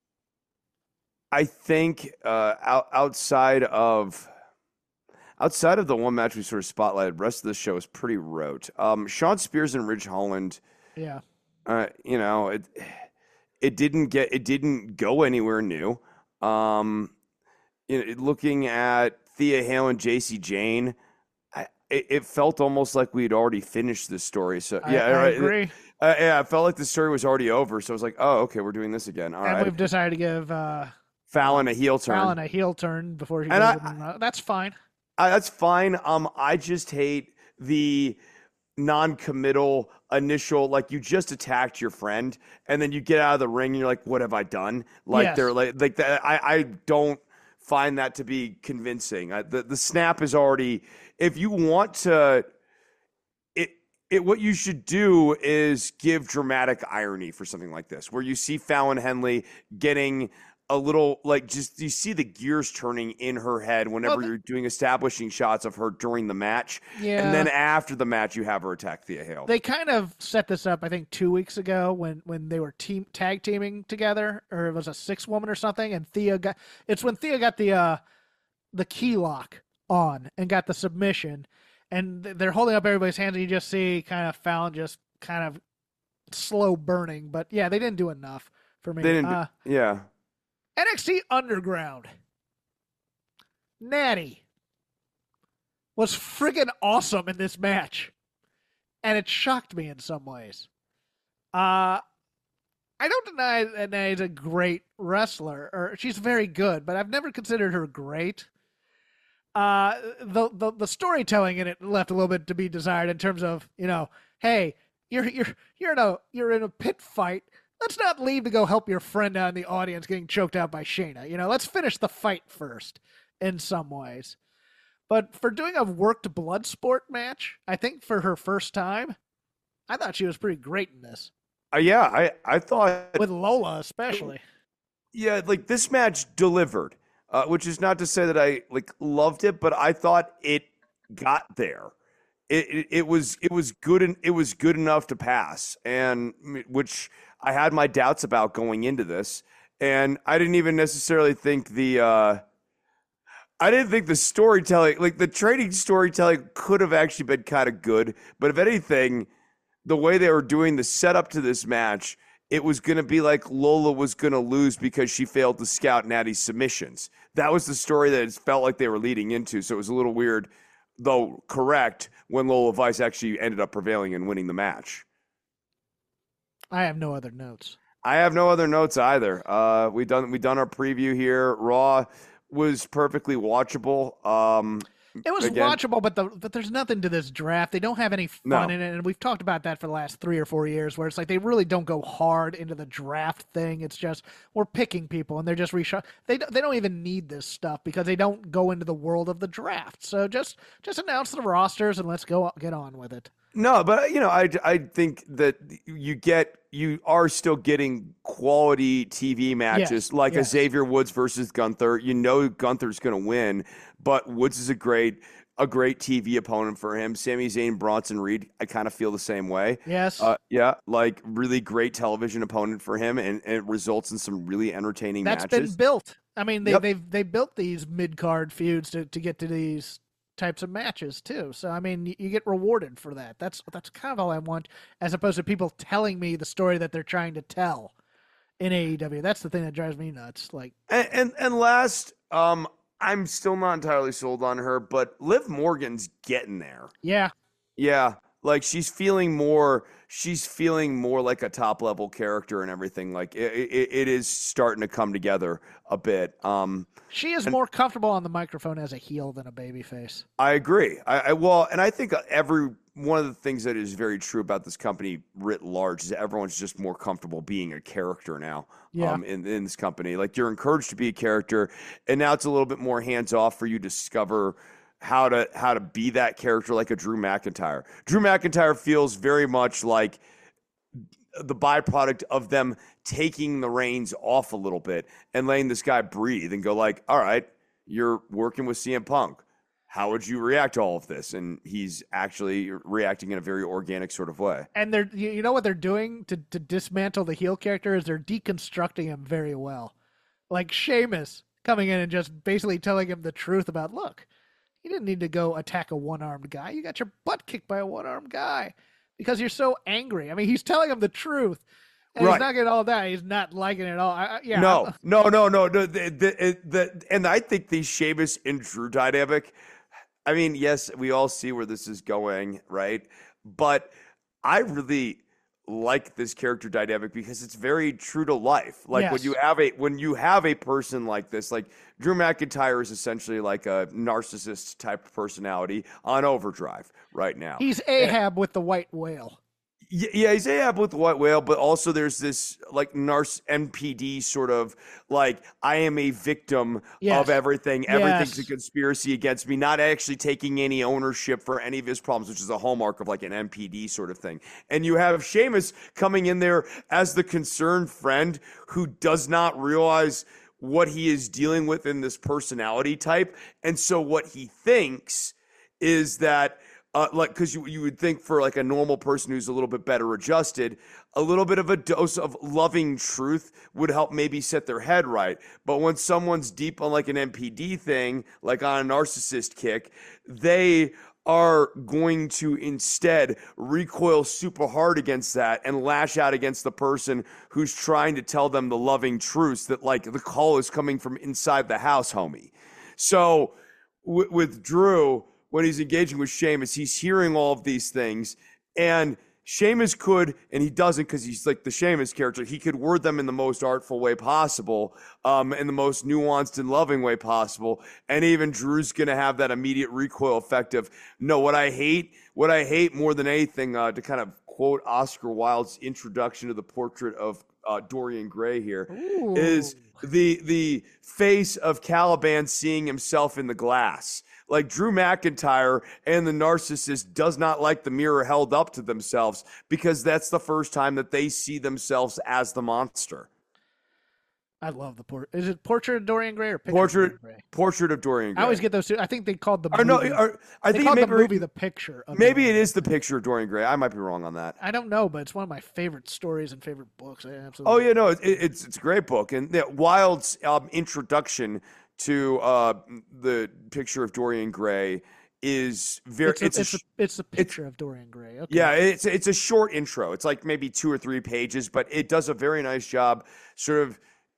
S4: I think uh, out, outside of outside of the one match we sort of spotlighted, the rest of the show is pretty rote. Um, Shawn Spears and Ridge Holland,
S2: Yeah.
S4: uh, you know, it it didn't get it didn't go anywhere new. Um, you know, looking at Thea Hale and J C Jane, I, it, it felt almost like we'd already finished the story. So
S2: I,
S4: yeah,
S2: I
S4: right.
S2: agree.
S4: Uh, yeah, I felt like the story was already over. So I was like, oh, okay, we're doing this again. All
S2: and
S4: right.
S2: we've decided to give uh,
S4: Fallon a heel turn.
S2: Fallon a heel turn before he
S4: And
S2: goes.
S4: I-
S2: in, uh, that's fine.
S4: I, that's fine. Um, I just hate the non-committal initial, like you just attacked your friend, and then you get out of the ring, and you're like, "What have I done?" Like
S2: Yes.
S4: they're like, like that. I, I don't find that to be convincing. I, the the snap is already. If you want to, it it what you should do is give dramatic irony for something like this, where you see Fallon Henley getting a little like just you see the gears turning in her head whenever
S2: Well,
S4: you're doing establishing shots of her during the match.
S2: Yeah.
S4: And then after the match, you have her attack Thea Hale.
S2: They kind of set this up, I think, two weeks ago when, when they were team tag teaming together, or it was a six woman or something. And Thea got it's when Thea got the uh, the key lock on and got the submission, and they're holding up everybody's hands, and you just see kind of Fallon just kind of slow burning. But yeah, they didn't do enough for me.
S4: They didn't.
S2: Uh,
S4: yeah.
S2: N X T Underground. Natty was friggin' awesome in this match. And it shocked me in some ways. Uh, I don't deny that Natty's a great wrestler, or she's very good, but I've never considered her great. Uh, the, the the storytelling in it left a little bit to be desired in terms of, you know, hey, you're you're you're in a you're in a pit fight. Let's not leave to go help your friend out in the audience getting choked out by Shayna. You know, let's finish the fight first in some ways. But for doing a worked blood sport match, I think for her first time, I thought she was pretty great in this.
S4: Uh, yeah, I, I thought,
S2: With Lola especially.
S4: yeah, like this match delivered, uh, which is not to say that I like loved it, but I thought it got there. It, it, it was it was good and it was good enough to pass, and which I had my doubts about going into this, and I didn't even necessarily think the uh, I didn't think the storytelling, like the trading storytelling, could have actually been kind of good. But if anything, the way they were doing the setup to this match, it was going to be like Lola was going to lose because she failed to scout Natty's submissions. That was the story that it felt like they were leading into. So it was a little weird though correct, when Lola Vice actually ended up prevailing and winning the match.
S2: I have no other notes.
S4: I have no other notes either. Uh, we done we done our preview here. Raw was perfectly watchable. Um,
S2: It was
S4: again,
S2: watchable, but the but there's nothing to this draft. They don't have any fun
S4: No.
S2: in it, and we've talked about that for the last three or four years, where it's like they really don't go hard into the draft thing. It's just we're picking people, and they're just resho- They don't- they don't even need this stuff because they don't go into the world of the draft. So just just announce the rosters and let's go get on with it.
S4: No, but you know, I, I think that you get you are still getting quality T V matches
S2: Yes,
S4: like
S2: yes.
S4: a Xavier Woods versus Gunther. You know Gunther's going to win, but Woods is a great a great T V opponent for him. Sami Zayn, Bronson Reed, I kind of feel the same way.
S2: Yes.
S4: Uh, yeah, like really great television opponent for him, and, and it results in some really entertaining
S2: That's
S4: matches.
S2: been built. I mean, they
S4: Yep.
S2: they've they built these mid card feuds to, to get to these types of matches too. So I mean, you, you get rewarded for that. That's that's kind of all I want, as opposed to people telling me the story that they're trying to tell in A E W. That's the thing that drives me nuts. Like,
S4: And, and and last, um, I'm still not entirely sold on her, but Liv Morgan's getting there.
S2: yeah,
S4: Yeah, like she's feeling more. She's feeling more like a top level character and everything. Like it, it, it is starting to come together a bit. Um,
S2: she is
S4: And-
S2: more comfortable on the microphone as a heel than a babyface.
S4: I agree. I, I well, and I think every one of the things that is very true about this company writ large is that everyone's just more comfortable being a character now.
S2: Yeah.
S4: Um, in, in this company, like you're encouraged to be a character, and now it's a little bit more hands off for you to discover how to how to be that character, like a Drew McIntyre. Drew McIntyre feels very much like the byproduct of them taking the reins off a little bit and letting this guy breathe and go like, all right, you're working with C M Punk. How would you react to all of this? And he's actually reacting in a very organic sort of way.
S2: And they're you you know what they're doing to to dismantle the heel character is they're deconstructing him very well. Like Sheamus coming in and just basically telling him the truth about, look, you didn't need to go attack a one-armed guy. You got your butt kicked by a one-armed guy because you're so angry. I mean, he's telling him the truth. And
S4: Right.
S2: he's not getting all that. He's not liking it at all. I, I, yeah.
S4: No, no, no, no, no. The, the, the, and I think the Sheamus and Drew dynamic, I mean, yes, we all see where this is going, right? But I really like this character dynamic because it's very true to life. Like when
S2: Yes.
S4: you have a when you have a person like this, like Drew McIntyre is essentially like a narcissist type of personality on overdrive right now.
S2: He's Ahab with the white whale.
S4: Y- Yeah, he's Ahab with the white whale, but also there's this like narc N P D sort of like I am a victim
S2: Yes.
S4: of everything. Everything's a
S2: Yes.
S4: conspiracy against me, not actually taking any ownership for any of his problems, which is a hallmark of like an N P D sort of thing. And you have Sheamus coming in there as the concerned friend who does not realize what he is dealing with in this personality type. And so what he thinks is that Uh, like, because you, you would think for like a normal person who's a little bit better adjusted, a little bit of a dose of loving truth would help maybe set their head right. But when someone's deep on like an N P D thing, like on a narcissist kick, they are going to instead recoil super hard against that and lash out against the person who's trying to tell them the loving truths that like the call is coming from inside the house, homie. So w- with Drew, when he's engaging with Sheamus, he's hearing all of these things, and Sheamus could, and he doesn't because he's like the Sheamus character, he could word them in the most artful way possible, um, in the most nuanced and loving way possible, and even Drew's going to have that immediate recoil effect of, no, what I hate, what I hate more than anything, uh, to kind of quote Oscar Wilde's introduction to the portrait of uh, Dorian Gray here,
S2: Ooh.
S4: is the the face of Caliban seeing himself in the glass. Like Drew McIntyre and the narcissist does not like the mirror held up to themselves because that's the first time that they see themselves as the monster.
S2: I love the portrait. Is it Portrait of Dorian Gray or Picture
S4: Portrait,
S2: of Dorian Gray?
S4: portrait of Dorian Gray.
S2: I always get those two. I think they called the
S4: Or no,
S2: movie.
S4: or, I
S2: they
S4: think
S2: called
S4: maybe,
S2: the movie the Picture. Of
S4: maybe
S2: Dorian
S4: it is the picture of Dorian Gray. I might be wrong on that.
S2: I don't know, but it's one of my favorite stories and favorite books. I
S4: Oh
S2: absolutely.
S4: yeah, no, it, it's it's a great book, and yeah, Wilde's um, introduction to uh, the picture of Dorian Gray is very.
S2: It's, a,
S4: It's,
S2: it's,
S4: a,
S2: a, it's the Picture of Dorian Gray. Okay.
S4: yeah, it's it's a short intro. It's like maybe two or three pages, but it does a very nice job, sort of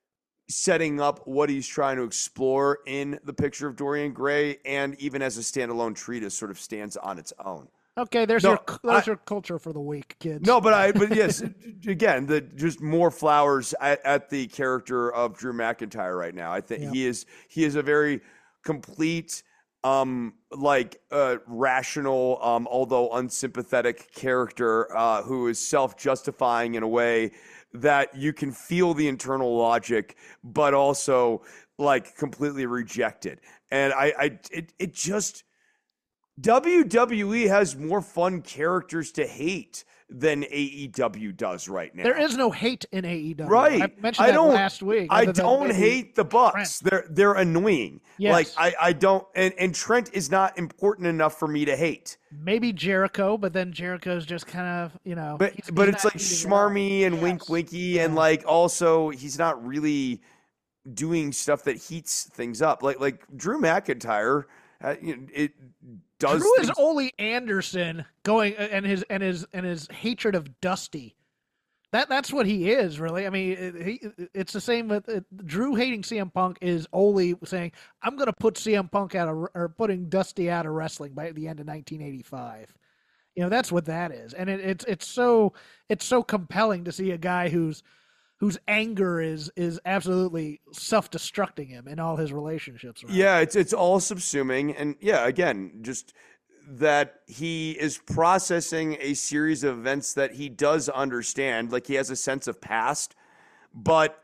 S4: setting up what he's trying to explore in The Picture of Dorian Gray, and even as a standalone treatise, sort of stands on its own.
S2: Okay, there's
S4: No,
S2: your there's
S4: I-
S2: your culture for the week, kids.
S4: No, but I, but yes, again, the just more flowers at, at the character of Drew McIntyre right now. I think
S2: Yeah.
S4: he is he is a very complete, um, like uh, rational, um, although unsympathetic character uh, who is self-justifying in a way that you can feel the internal logic, but also like completely reject it. And I, I it it just. W W E has more fun characters to hate than A E W does right now.
S2: There is no hate in A E W.
S4: Right.
S2: I mentioned
S4: I
S2: that
S4: don't,
S2: last week.
S4: I
S2: other than
S4: don't
S2: maybe
S4: hate the Bucks. They're they're annoying.
S2: Yes.
S4: Like I, I don't and, and Trent is not important enough for me to hate.
S2: maybe Jericho, but then Jericho's just kind of, you know.
S4: But
S2: he's-
S4: but
S2: he's
S4: it's
S2: not
S4: like
S2: eating it up.
S4: schmarmy and wink
S2: Yes.
S4: winky and
S2: Yeah.
S4: like also he's not really doing stuff that heats things up. Like like Drew McIntyre, uh, you know, it does.
S2: Drew is
S4: things-
S2: Ole Anderson going and his and his and his hatred of Dusty. That that's what he is, really. I mean, it, he, it's the same with uh, Drew hating C M Punk is Ole saying, "I'm going to put C M Punk out of or putting Dusty out of wrestling by the end of nineteen eighty-five." You know, that's what that is, and it, it's it's so it's so compelling to see a guy whose whose anger is is absolutely self-destructing him in all his relationships. Right?
S4: Yeah, it's it's all subsuming, and yeah, again, just that he is processing a series of events that he does understand, like he has a sense of past, but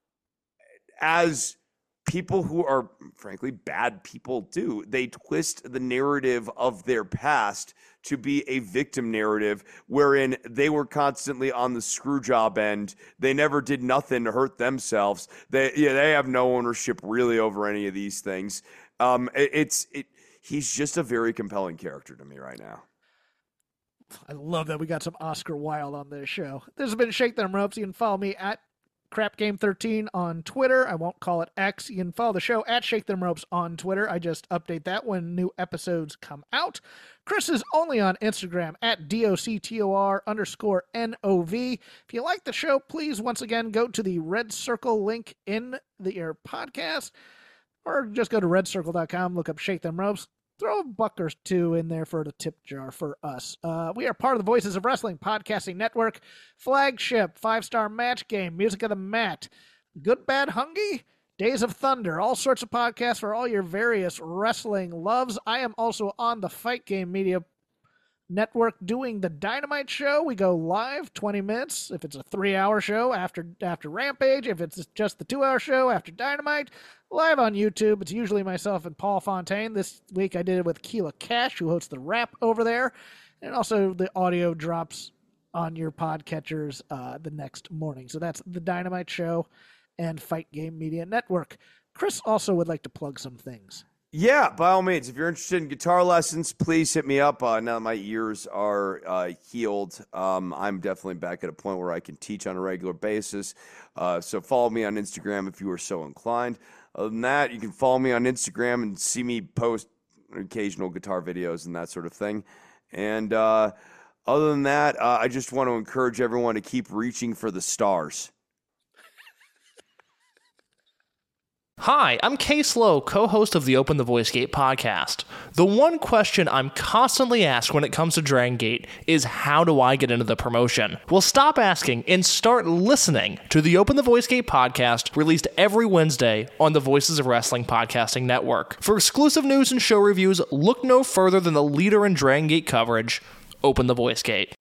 S4: as people who are frankly bad people do, they twist the narrative of their past to be a victim narrative wherein they were constantly on the screw job end. They never did nothing to hurt themselves. They yeah, they have no ownership really over any of these things. Um, it, it's it. He's just a very compelling character to me right now.
S2: I love that we got some Oscar Wilde on this show. This has been Shake Them Ropes. You can follow me at Crap Game thirteen on Twitter. I won't call it X. You can follow the show at Shake Them Ropes on Twitter. I just update that when new episodes come out. Chris is only on Instagram at D O C T O R underscore N O V. If you like the show, please once again go to the red circle link in the your podcast, or just go to red circle dot com, look up Shake Them Ropes. Throw a buck or two in there for the tip jar for us. Uh, we are part of the Voices of Wrestling Podcasting Network, flagship, five-star match game, music of the mat, Good Bad Hungy, Days of Thunder, all sorts of podcasts for all your various wrestling loves. I am also on the Fight Game Media Network doing the Dynamite show. We go live twenty minutes if it's a three-hour show after after Rampage. If it's just the two-hour show after Dynamite, live on YouTube. It's usually myself and Paul Fontaine. This week I did it with Keela Cash, who hosts the Rap over there, and also the audio drops on your podcatchers uh, the next morning. So that's the Dynamite show and Fight Game Media Network. Chris also would like to plug some things.
S4: Yeah, by all means, if you're interested in guitar lessons, please hit me up. Uh, now that my ears are uh, healed, um, I'm definitely back at a point where I can teach on a regular basis. Uh, so follow me on Instagram if you are so inclined. Other than that, you can follow me on Instagram and see me post occasional guitar videos and that sort of thing. And uh, other than that, uh, I just want to encourage everyone to keep reaching for the stars.
S1: Hi, I'm Case Lowe, co-host of the Open the Voice Gate podcast. The one question I'm constantly asked when it comes to Dragon Gate is how do I get into the promotion? Well, stop asking and start listening to the Open the Voice Gate podcast, released every Wednesday on the Voices of Wrestling Podcasting Network. For exclusive news and show reviews, look no further than the leader in Dragon Gate coverage, Open the Voice Gate.